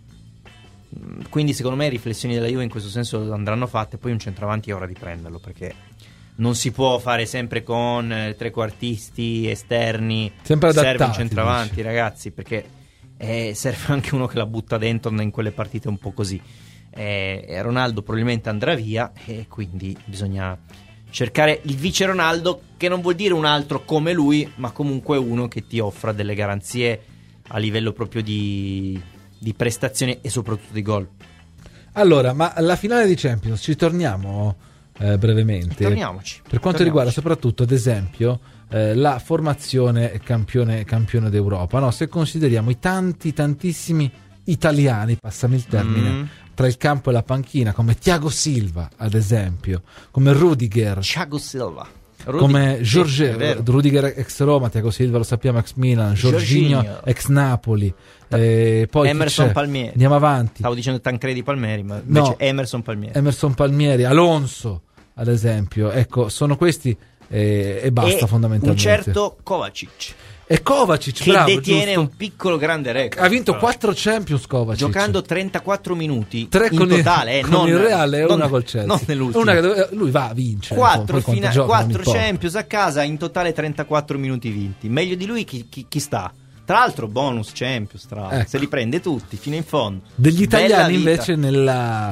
Quindi secondo me riflessioni della Juve in questo senso andranno fatte. Poi un centravanti è ora di prenderlo, perché non si può fare sempre con trequartisti esterni. Sempre adattati, serve un centravanti, ragazzi, perché serve anche uno che la butta dentro in quelle partite un po' così. Ronaldo probabilmente andrà via e quindi bisogna cercare il vice Ronaldo, che non vuol dire un altro come lui, ma comunque uno che ti offra delle garanzie a livello proprio di prestazione e soprattutto di gol. Allora, ma la finale di Champions ci torniamo brevemente. Torniamoci. Per quanto riguarda soprattutto, ad esempio, la formazione campione d'Europa, no? Se consideriamo i tantissimi italiani, passami il termine, tra il campo e la panchina, come Thiago Silva, ad esempio, come Rudiger, Thiago Silva, come Rudiger ex Roma, Thiago Silva lo sappiamo ex Milan, Jorginho ex Napoli, poi Emerson Palmieri. Andiamo avanti. Stavo dicendo Tancredi Palmieri, ma invece Emerson Palmieri, Alonso, ad esempio. Ecco, sono questi e basta, fondamentalmente. Un certo Kovacic. E Kovacic, che bravo, detiene giusto, un piccolo grande record. Ha vinto 4 Champions Kovacic, giocando 34 minuti 3 in totale, con il Reale e una col Chelsea. Non nell'ultimo. Lui va a vincere 4 Champions a casa, in totale 34 minuti vinti. Meglio di lui chi sta? Tra l'altro bonus Champions, ecco. Se li prende tutti fino in fondo. Degli italiani invece nel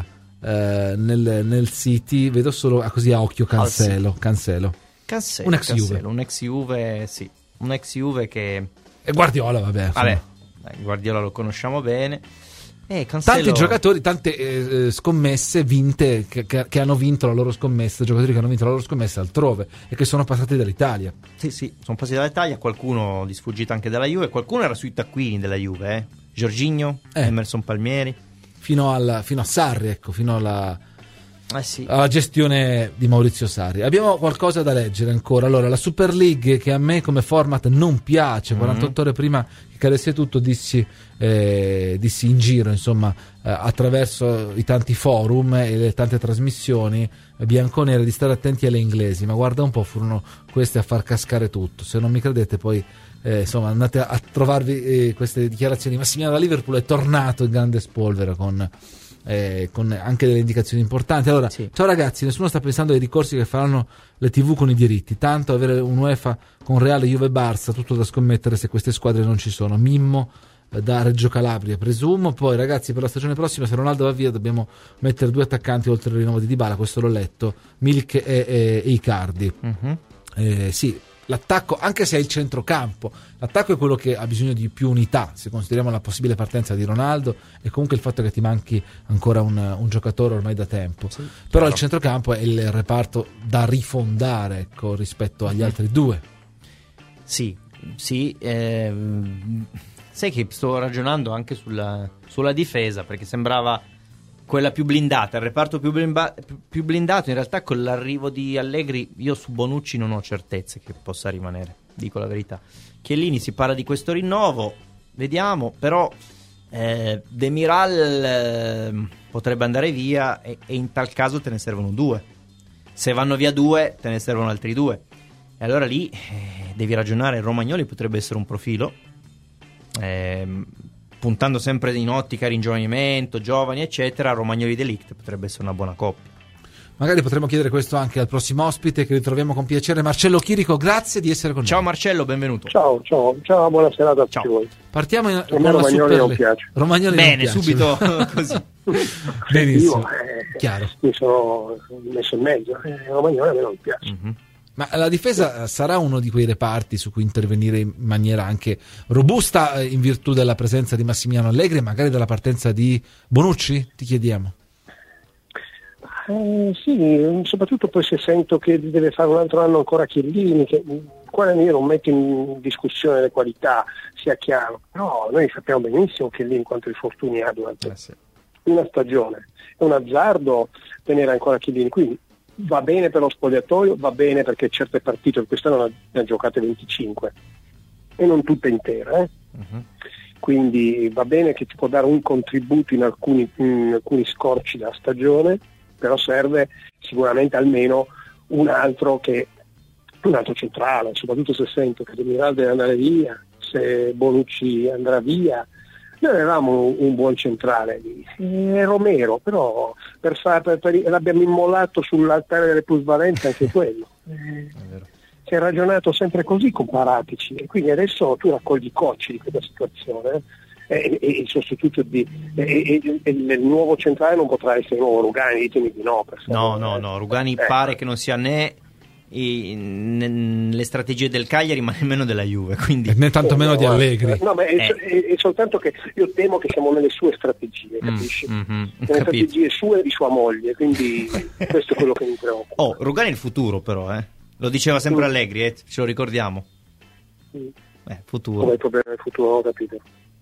City vedo solo così a occhio Cancelo, un ex Juve, sì. Un ex Juve che... E Guardiola, vabbè, Guardiola lo conosciamo bene. Cancelo... Tanti giocatori, tante scommesse vinte, che hanno vinto la loro scommessa, giocatori che hanno vinto la loro scommessa altrove e che sono passati dall'Italia. Sì, sono passati dall'Italia, qualcuno di sfuggita anche dalla Juve, qualcuno era sui taccuini della Juve, Jorginho, Emerson Palmieri. Fino a Sarri, ecco, fino alla gestione di Maurizio Sarri. Abbiamo qualcosa da leggere ancora. Allora, la Super League, che a me come format non piace, 48 ore prima che cadesse tutto dissi in giro, insomma, attraverso i tanti forum e le tante trasmissioni bianconere, di stare attenti alle inglesi, ma guarda un po', furono queste a far cascare tutto. Se non mi credete, poi insomma, andate a trovarvi queste dichiarazioni. Massimiliano da Liverpool è tornato in grande spolvero con anche delle indicazioni importanti. Allora, ciao ragazzi, nessuno sta pensando ai ricorsi che faranno le TV con i diritti, tanto avere un UEFA con Reale, Juve e Barça, tutto da scommettere se queste squadre non ci sono. Mimmo da Reggio Calabria, presumo. Poi ragazzi, per la stagione prossima, se Ronaldo va via, dobbiamo mettere 2 attaccanti oltre il rinnovo di Dybala, questo l'ho letto, Milik e Icardi. Sì, l'attacco, anche se è il centrocampo, l'attacco è quello che ha bisogno di più unità, se consideriamo la possibile partenza di Ronaldo e comunque il fatto che ti manchi ancora un giocatore ormai da tempo. Però il centrocampo è il reparto da rifondare, ecco, rispetto agli altri 2. Sì, sai che sto ragionando anche sulla difesa, perché sembrava quella più blindata, il reparto più blindato. In realtà con l'arrivo di Allegri io su Bonucci non ho certezze che possa rimanere, dico la verità. Chiellini, si parla di questo rinnovo, vediamo, però Demiral potrebbe andare via e in tal caso te ne servono 2. Se vanno via 2 te ne servono altri 2, e allora lì devi ragionare. Romagnoli potrebbe essere un profilo, puntando sempre in ottica ringiovanimento, giovani eccetera. Romagnoli De Ligt potrebbe essere una buona coppia. Magari potremmo chiedere questo anche al prossimo ospite, che ritroviamo con piacere, Marcello Chirico. Grazie di essere con noi. Ciao Marcello, benvenuto. Ciao, buona serata a tutti voi. Partiamo con la Romagnoli non piace. Romagnoli bene, non piace. Subito così. Benissimo, chiaro. Mi sono messo in mezzo, Romagnoli a me non piace. Ma la difesa sarà uno di quei reparti su cui intervenire in maniera anche robusta, in virtù della presenza di Massimiliano Allegri e magari della partenza di Bonucci? Ti chiediamo. Sì, soprattutto poi se sento che deve fare un altro anno ancora Chiellini, che qua io non metto in discussione le qualità, sia chiaro, però noi sappiamo benissimo Chiellini quanto infortuni ha durante una stagione, è un azzardo tenere ancora Chiellini, quindi va bene per lo spogliatoio, va bene perché certe partite, quest'anno ne ha giocate 25 e non tutte intere, quindi va bene che ti può dare un contributo in alcuni scorci della stagione, però serve sicuramente almeno un altro centrale, soprattutto se sento che Demiral deve andare via, se Bonucci andrà via. Noi avevamo un buon centrale lì, Romero, però l'abbiamo immolato sull'altare delle plusvalenze anche quello. Si è ragionato sempre così con Paratici e quindi adesso tu raccogli i cocci di questa situazione e il sostituto il nuovo centrale non potrà essere nuovo Rugani, ditemi di no. No, Rugani pare che non sia né le strategie del Cagliari ma nemmeno della Juve, quindi né tanto meno di Allegri. No, ma è soltanto che io temo che siamo nelle sue strategie, capisci? Nelle strategie sue e di sua moglie, quindi questo è quello che mi preoccupa. Rugani è il futuro però, lo diceva sempre Allegri, ce lo ricordiamo. Futuro. Come il problema del futuro, ho capito.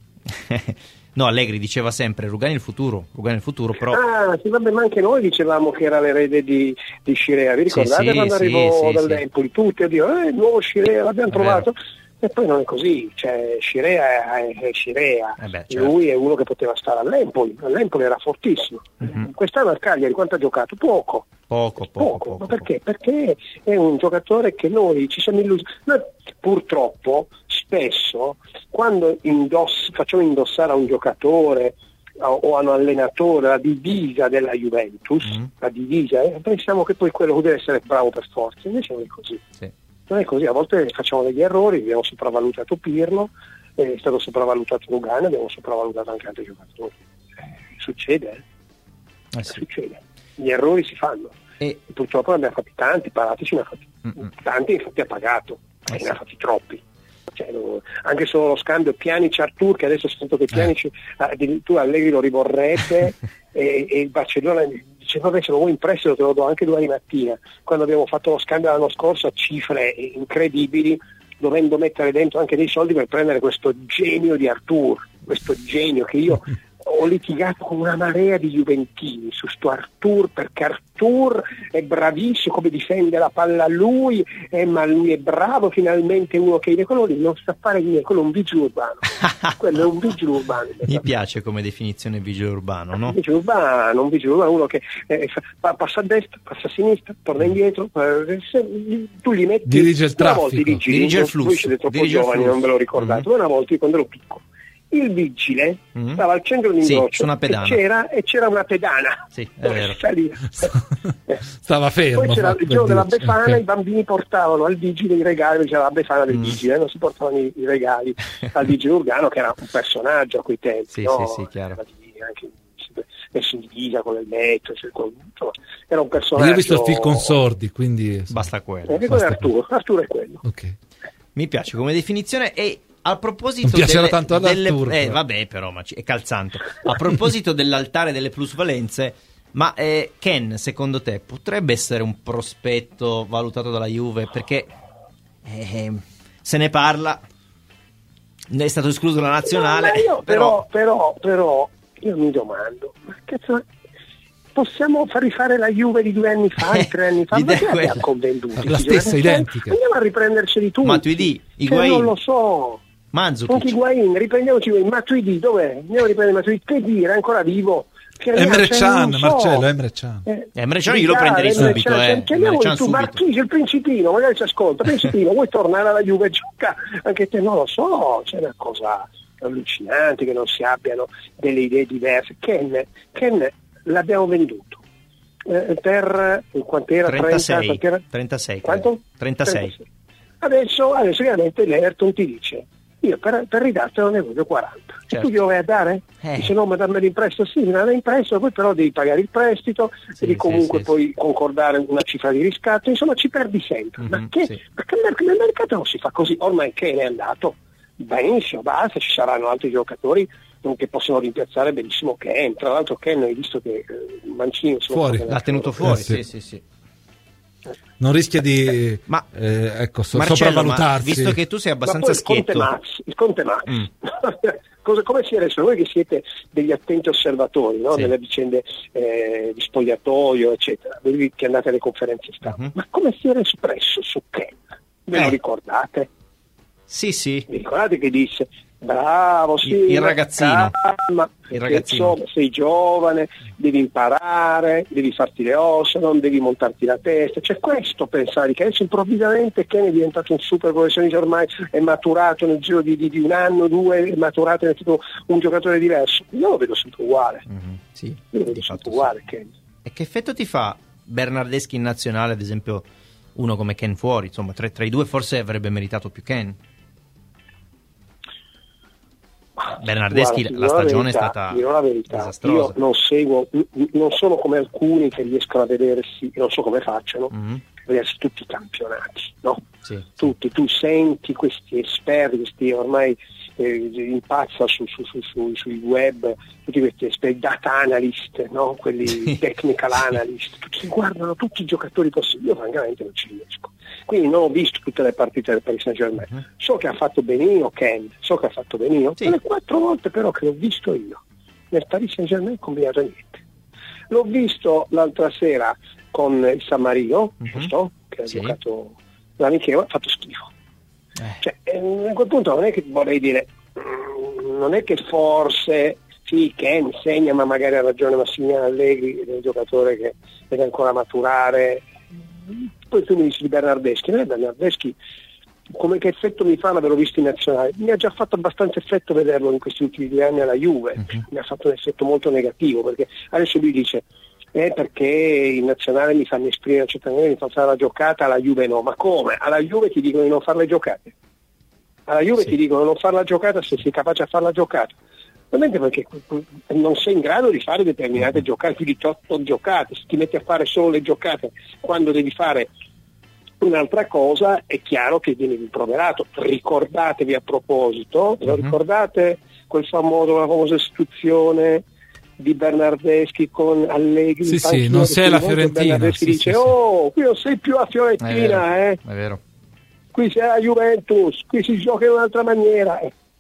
No, Allegri diceva sempre Rugani è il futuro, però... sì, vabbè, ma anche noi dicevamo che era l'erede di Scirea, vi ricordate quando arrivò dall'Empoli? Tutti a dire, il nuovo Scirea l'abbiamo trovato, e poi non è così, cioè Scirea è Scirea, lui è uno che poteva stare all'Empoli era fortissimo, quest'anno al Cagliari quanto ha giocato? Poco. Ma perché? Perché è un giocatore che noi ci siamo illusi. Noi purtroppo spesso quando facciamo indossare a un giocatore o a un allenatore la divisa della Juventus, la divisa, pensiamo che poi quello deve essere bravo per forza, invece non è così. Non è così, a volte facciamo degli errori, abbiamo sopravvalutato Pirlo, è stato sopravvalutato Lugano, abbiamo sopravvalutato anche altri giocatori. Succede. Gli errori si fanno. E purtroppo ne abbiamo fatti tanti, Paratici ne ha fatti tanti, infatti ha pagato, ne ha fatti troppi. Anche solo lo scambio Pjanic-Artur, che adesso sento che Pjanic addirittura Allegri lo rivorrebbe e il Barcellona dice vabbè, se lo vuoi in prestito te lo do anche domani mattina, quando abbiamo fatto lo scambio l'anno scorso a cifre incredibili, dovendo mettere dentro anche dei soldi per prendere questo genio di Artur, questo genio che io ho litigato con una marea di juventini su sto Artur, perché Artur è bravissimo, come difende la palla lui, ma lui è bravo, finalmente uno che quello lì non sa fare niente, quello è un vigile urbano. Quello è un vigile urbano. Mi piace come definizione vigile urbano, no? Un vigile urbano, uno che passa a destra, passa a sinistra, torna indietro, tu gli metti, dirige il traffico, dirige il flusso. Voi siete troppo giovani, non ve lo ricordate, ma una volta quando ero piccolo il vigile stava al centro dell'ingorcio e c'era una pedana. Sì, è vero. Stava fermo. Poi c'era il giorno della Befana, i bambini portavano al vigile i regali, c'era la Befana del vigile, non si portavano i regali al vigile Urgano, che era un personaggio a quei tempi. Sì, chiaro. Anche messo in divisa con il metro, insomma, era un personaggio. Io ho visto il film con sordi, quindi basta quello. Arturo è quello. Okay. Mi piace come definizione. E a proposito tanto vabbè, però ma è calzante. A proposito dell'altare delle plusvalenze, ma Ken, secondo te potrebbe essere un prospetto valutato dalla Juve? Perché se ne parla, è stato escluso la nazionale. Però io mi domando, ma cazzo, possiamo far rifare la Juve di 2 anni fa, 3 anni fa? Ma che abbiamo convenduti? La stessa, identica. Andiamo a riprenderceli tutti. Matuidi, Higuain, non lo so. Mandzukic. Anche Higuain, riprendiamoci Matuidi, dov'è? Andiamo a riprendere Matuidi, che dire, è ancora vivo. Emre Can, Marcello, Emre Can. Emre Can io lo prenderei subito. Marchisi, il Principino, magari ci ascolta. Principino, vuoi tornare alla Juve? Gioca, anche te non lo so, c'è una cosa allucinante che non si abbiano delle idee diverse. Ken l'abbiamo venduto per quanto era? 36. Quanto? 36. Adesso chiaramente l'Ayrton ti dice io per ridartelo ne voglio 40. Certo. E tu glielo vai a dare? Dice no, ma dammelo in prestito. Sì, me la dai in prestito, poi però devi pagare il prestito, devi comunque poi concordare una cifra di riscatto, insomma ci perdi sempre. Ma nel mercato non si fa così, ormai che è andato, benissimo, basta, ci saranno altri giocatori che possono rimpiazzare benissimo Ken. Tra l'altro Ken, hai visto che Mancini l'ha tenuto fuori, sì. Non rischia di sopravvalutarsi. Visto che tu sei abbastanza schietto, il Conte Max. Come si è reso? Voi che siete degli attenti osservatori, no? Nelle vicende di spogliatoio, eccetera, voi che andate alle conferenze stampa, ma come si era espresso su Ken? Ve lo ricordate? Sì. Vi ricordate che disse: bravo, sì, il ragazzino. Calma, insomma, sei giovane, devi imparare, devi farti le ossa, non devi montarti la testa. Cioè, questo pensare che adesso improvvisamente Ken è diventato un super professionista, ormai è maturato nel giro di un anno, 2, è maturato, è stato un giocatore diverso. Io lo vedo sempre uguale. Sì, io lo vedo sempre uguale, Ken. E che effetto ti fa Bernardeschi in nazionale, ad esempio, uno come Ken fuori? Insomma, tra i due forse avrebbe meritato più Ken. Bernardeschi, la stagione è stata disastrosa. Io non sono come alcuni che riescono a vedersi, non so come facciano, vedersi tutti i campionati, no? Sì. Tutti, tu senti questi esperti, questi ormai impazza sui web, tutti questi esperti, data analyst, no? Quelli technical analyst, tutti guardano tutti i giocatori possibili. Io francamente non ci riesco. Quindi non ho visto tutte le partite del Paris Saint-Germain. So che ha fatto benino Ken, quelle 4 volte però che l'ho visto io nel Paris Saint-Germain combinato niente. L'ho visto l'altra sera con il San Marino, giusto? Che ha giocato l'amichevole, ha fatto schifo. Cioè, a quel punto non è che vorrei dire, non è che forse sì, Ken segna, ma magari ha ragione Massimiliano Allegri, è un giocatore che deve ancora maturare. Poi tu mi dici di Bernardeschi, Bernardeschi come che effetto mi fa l'averlo visto in nazionale? Mi ha già fatto abbastanza effetto vederlo in questi ultimi 2 anni alla Juve, mi ha fatto un effetto molto negativo, perché adesso lui dice perché in nazionale mi fanno esprimere certamente, mi fanno fare la giocata, alla Juve no. Ma come? Alla Juve ti dicono di non fare le giocate, alla Juve ti dicono di non fare la giocata se sei capace a fare la giocata, ovviamente perché non sei in grado di fare determinate giocate, più di 8 giocate. Se ti metti a fare solo le giocate quando devi fare un'altra cosa, è chiaro che viene rimproverato. Ricordatevi, a proposito, ricordate la famosa istituzione di Bernardeschi con Allegri? Sì, non sei la Fiorentina. Bernardeschi dice: qui non sei più a Fiorentina, è vero. Qui sei a Juventus, qui si gioca in un'altra maniera.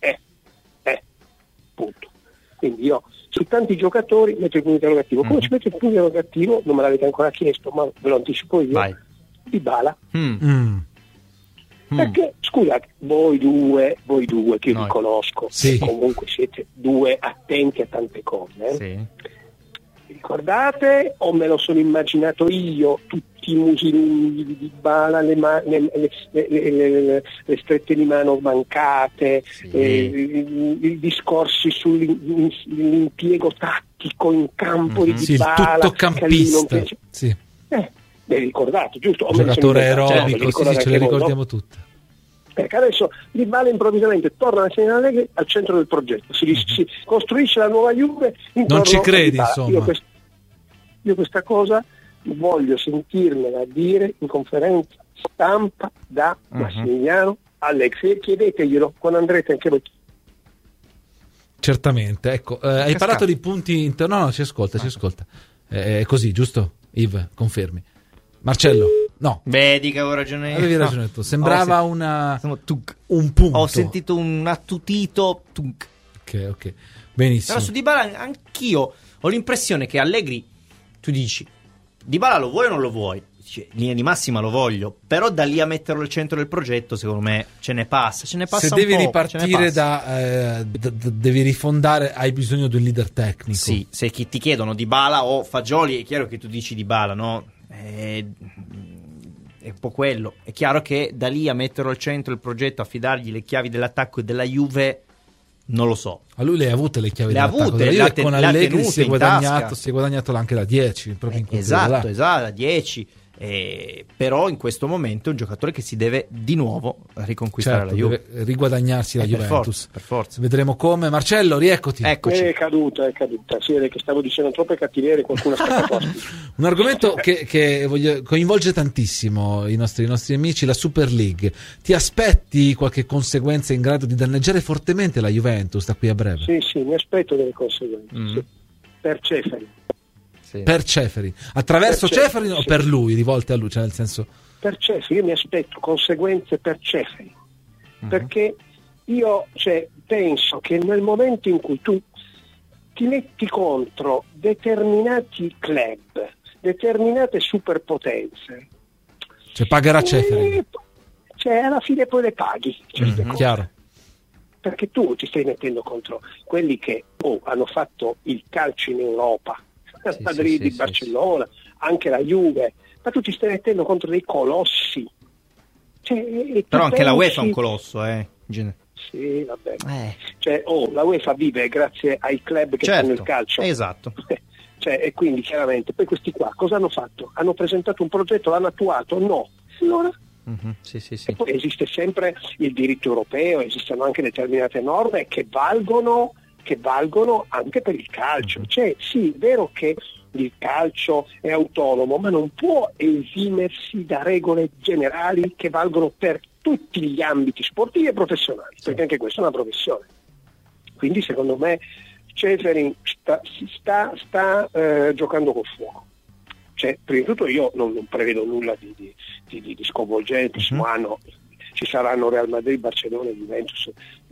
Punto. Quindi io su tanti giocatori metto il punto interrogativo. Come ci metto il punto interrogativo? Non me l'avete ancora chiesto, ma ve lo anticipo io. Vai. Dybala. Perché scusate, voi due che io vi conosco, comunque siete 2 attenti a tante cose, ricordate, o me lo sono immaginato io, tutti i musi lunghi di Dybala, le strette di mano mancate, i discorsi sull'impiego tattico in campo di Dybala, tutto campista, l'hai ricordato, giusto? Un giocatore aerobico, ce le ricordiamo tutte. Perché adesso Dybala improvvisamente torna a segnare Allegri al centro del progetto, si costruisce la nuova Juve. Non ci credi, insomma. Io questa cosa voglio sentirmela dire in conferenza stampa da Massimiliano Allegri. Chiedeteglielo quando andrete anche voi. Certamente, ecco, hai parlato di punti no, ci ascolta. È così, giusto? Yves, confermi. Marcello? No. Vedi che avevo ragione io. Avevi ragione tu. Sembrava un punto. Ho sentito un attutito tunk. Ok. Benissimo. Però su Dybala anch'io ho l'impressione che Allegri, tu dici, Dybala lo vuoi o non lo vuoi? Dice, in linea di massima lo voglio, però da lì a metterlo al centro del progetto, secondo me ce ne passa Se un devi po', ripartire devi rifondare, hai bisogno di un leader tecnico. Sì, se ti chiedono Dybala o Fagioli, è chiaro che tu dici Dybala, no? È un po' quello. È chiaro che da lì a metterlo al centro del progetto, affidargli le chiavi dell'attacco e della Juve, non lo so. A lui le ha avute le chiavi dell'attacco, con Allegri si è guadagnato anche da 10 proprio in esatto, da 10. Però in questo momento è un giocatore che si deve di nuovo riconquistare la Juve, deve riguadagnarsi la Juventus. Per forza. Vedremo come. Marcello, rieccoti. Eccoci. È caduta. Si vede che stavo dicendo troppe cattiverie, qualcuno scappa. Un argomento che coinvolge tantissimo i nostri amici, la Super League. Ti aspetti qualche conseguenza in grado di danneggiare fortemente la Juventus da qui a breve? Sì, mi aspetto delle conseguenze. Sì. Per Ceferin. Sì. Per Ceferin, attraverso Ceferin o per lui, rivolte a lui, cioè nel senso... Per Ceferin, io mi aspetto conseguenze per Ceferin, perché io penso che nel momento in cui tu ti metti contro determinati club, determinate superpotenze, pagherà Ceferin, alla fine poi le paghi certe cose. Chiaro. Perché tu ti stai mettendo contro quelli che hanno fatto il calcio in Europa, Madrid, Barcellona, anche la Juve, ma tu ti stai mettendo contro dei colossi. Però anche la UEFA è un colosso, Sì, vabbè. La UEFA vive grazie ai club che fanno il calcio. Esatto. E quindi chiaramente, poi questi qua cosa hanno fatto? Hanno presentato un progetto, l'hanno attuato? No. Allora? E poi esiste sempre il diritto europeo, esistono anche determinate norme che valgono anche per il calcio. Sì, è vero che il calcio è autonomo, ma non può esimersi da regole generali che valgono per tutti gli ambiti sportivi e professionali, perché anche questa è una professione. Quindi secondo me Ceferin sta giocando col fuoco. Prima di tutto io non prevedo nulla di sconvolgente. Il prossimo anno ci saranno Real Madrid, Barcellona e Juventus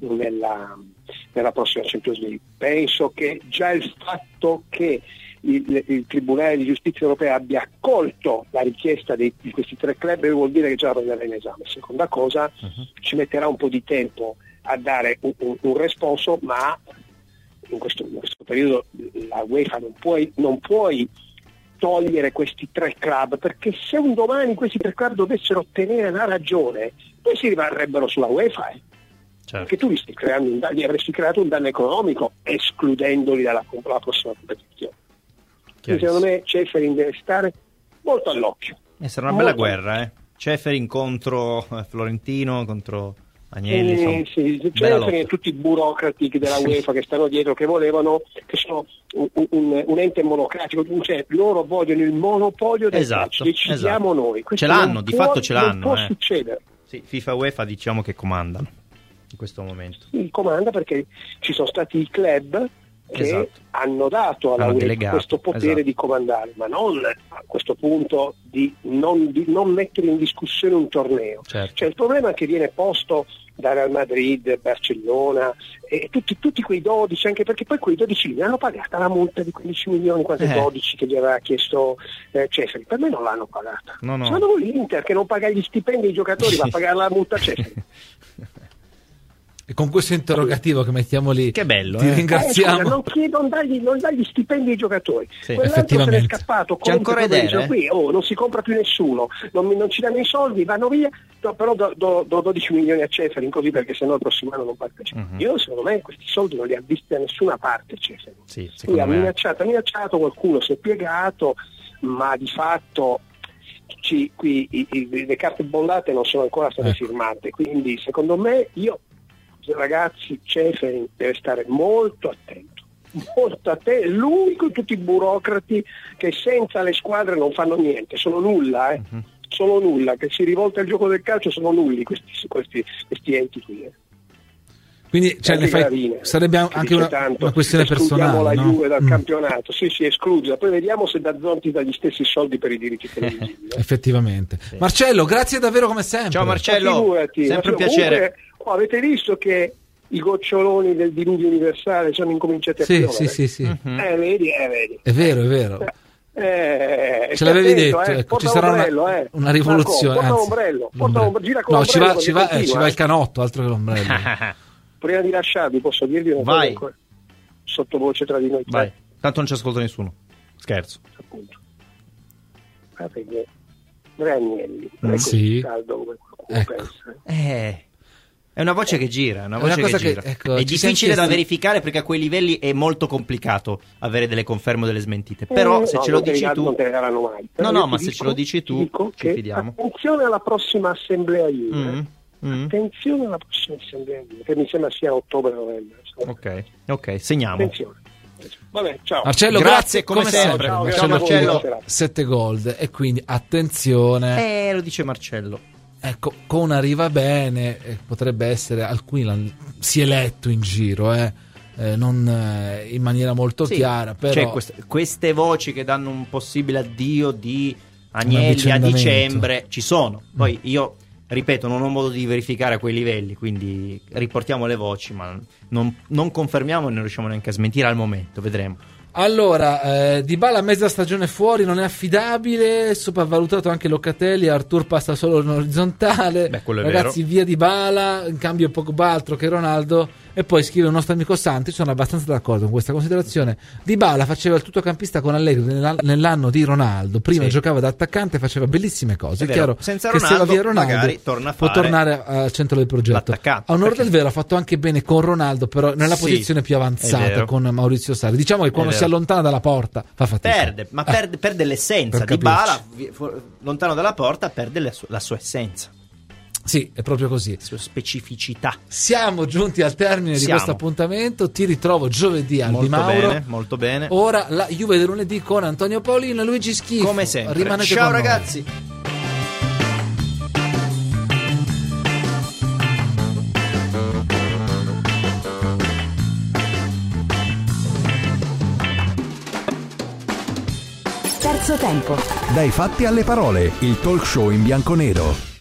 nella prossima Champions League. Penso che già il fatto che il Tribunale di Giustizia Europea abbia accolto la richiesta di questi tre club vuol dire che già la prenderà in esame. Seconda cosa, ci metterà un po' di tempo a dare un responso, ma in questo periodo la UEFA non puoi togliere questi tre club, perché se un domani questi tre club dovessero ottenere la ragione, poi si rimarrebbero sulla UEFA. Perché tu gli avresti creato un danno economico escludendoli dalla prossima competizione. Quindi secondo me Ceferin deve stare molto all'occhio. Sarà una bella guerra, Ceferin contro Florentino, contro Agnelli. Ceferin e tutti i burocrati della UEFA che stanno dietro, che volevano, che sono un ente monocratico, loro vogliono il monopolio del calcio, decidiamo noi. Questo ce l'hanno, di fatto ce l'hanno. Non può succedere. Sì, FIFA e UEFA diciamo che comandano in questo momento. Sì, comanda perché ci sono stati i club che hanno dato alla UEFA questo potere di comandare, ma non a questo punto di non mettere in discussione un torneo. Il problema che viene posto da Real Madrid, Barcellona e tutti quei 12, anche perché poi quei 12 li hanno pagata la multa di 15 milioni, quante 12 che gli aveva chiesto Ceferin. Per me non l'hanno pagata. Sono l'Inter che non paga gli stipendi ai giocatori, va a pagare la multa a Ceferin. E con questo interrogativo che mettiamo lì, che bello, ti ringraziamo. Non dagli stipendi ai giocatori. Effettivamente. Se n'è scappato. C'è ancora idea, qui, non si compra più nessuno, non ci danno i soldi, vanno via. No, però do 12 milioni a Ceferin, così, perché sennò il prossimo anno non partecipa. Io secondo me questi soldi non li ha visti da nessuna parte Ceferin. Lui ha minacciato, qualcuno si è piegato, ma di fatto le carte bollate non sono ancora state firmate. Quindi secondo me ragazzi, Ceferin deve stare molto attento, lui con tutti i burocrati che senza le squadre non fanno niente, sono nulla, che si rivolta al gioco del calcio, sono nulli questi enti qui. Quindi sarebbe anche una questione personale. La Juve dal campionato, sì, esclusa. Poi vediamo se Dazzon ti dà gli stessi soldi per i diritti televisivi. Effettivamente. Marcello, grazie davvero come sempre. Ciao Marcello, sempre un piacere. Avete visto che i goccioloni del diluvio universale sono incominciati a piovere? Sì. Vedi. È vero. Ce l'avevi detto, ci sarà una rivoluzione. Porta l'ombrello, gira con l'ombrello. Ci va il canotto, altro che l'ombrello. Prima di lasciarvi posso dirvi una cosa ancora? Sottovoce tra di noi. Vai, tanto non ci ascolta nessuno. Scherzo. Appunto. Guardate che Agnelli non è così caldo come qualcuno pensa. È una voce che gira, ecco, è difficile da verificare perché a quei livelli è molto complicato avere delle conferme o delle smentite. Però se ce lo dici tu, non te le daranno mai. Ma se ce lo dici tu, ci fidiamo. Attenzione alla prossima assemblea Juve. Attenzione alla prossima assemblea Juve, che mi sembra sia ottobre-novembre. Ok, segniamo. Attenzione. Vabbè, ciao. Marcello, grazie come sempre. Ciao, Marcello 7 gold e quindi attenzione. Lo dice Marcello. Ecco, Con arriva bene, potrebbe essere, alcuni si è letto in giro, non in maniera molto chiara, però queste voci che danno un possibile addio di Agnelli a dicembre ci sono. Poi io ripeto, non ho modo di verificare a quei livelli, quindi riportiamo le voci, ma non confermiamo e non riusciamo neanche a smentire al momento, vedremo. Allora, Dybala mezza stagione fuori, non è affidabile, sopravvalutato anche Locatelli, Arthur passa solo in orizzontale. Ragazzi, via Dybala, in cambio Pogba altro che Ronaldo. E poi scrive il nostro amico Santi, sono abbastanza d'accordo con questa considerazione. Dybala faceva il tuttocampista con Allegri nell'anno di Ronaldo, prima giocava da attaccante, faceva bellissime cose. È chiaro senza che Ronaldo, se va via Ronaldo può tornare al centro del progetto. A onore del vero ha fatto anche bene con Ronaldo, però nella posizione più avanzata con Maurizio Sarri. Diciamo che quando si allontana dalla porta fa fatica. Perde l'essenza. Dybala lontano dalla porta perde la sua essenza. Sì, è proprio così. Sua specificità. Siamo giunti al termine di questo appuntamento. Ti ritrovo giovedì al Di Mauro. Molto bene. Ora la Juve del lunedì con Antonio Paolino e Luigi Schifo. Come sempre. Rimanete Ciao con ragazzi. Terzo tempo. Dai fatti alle parole, il talk show in bianco-nero.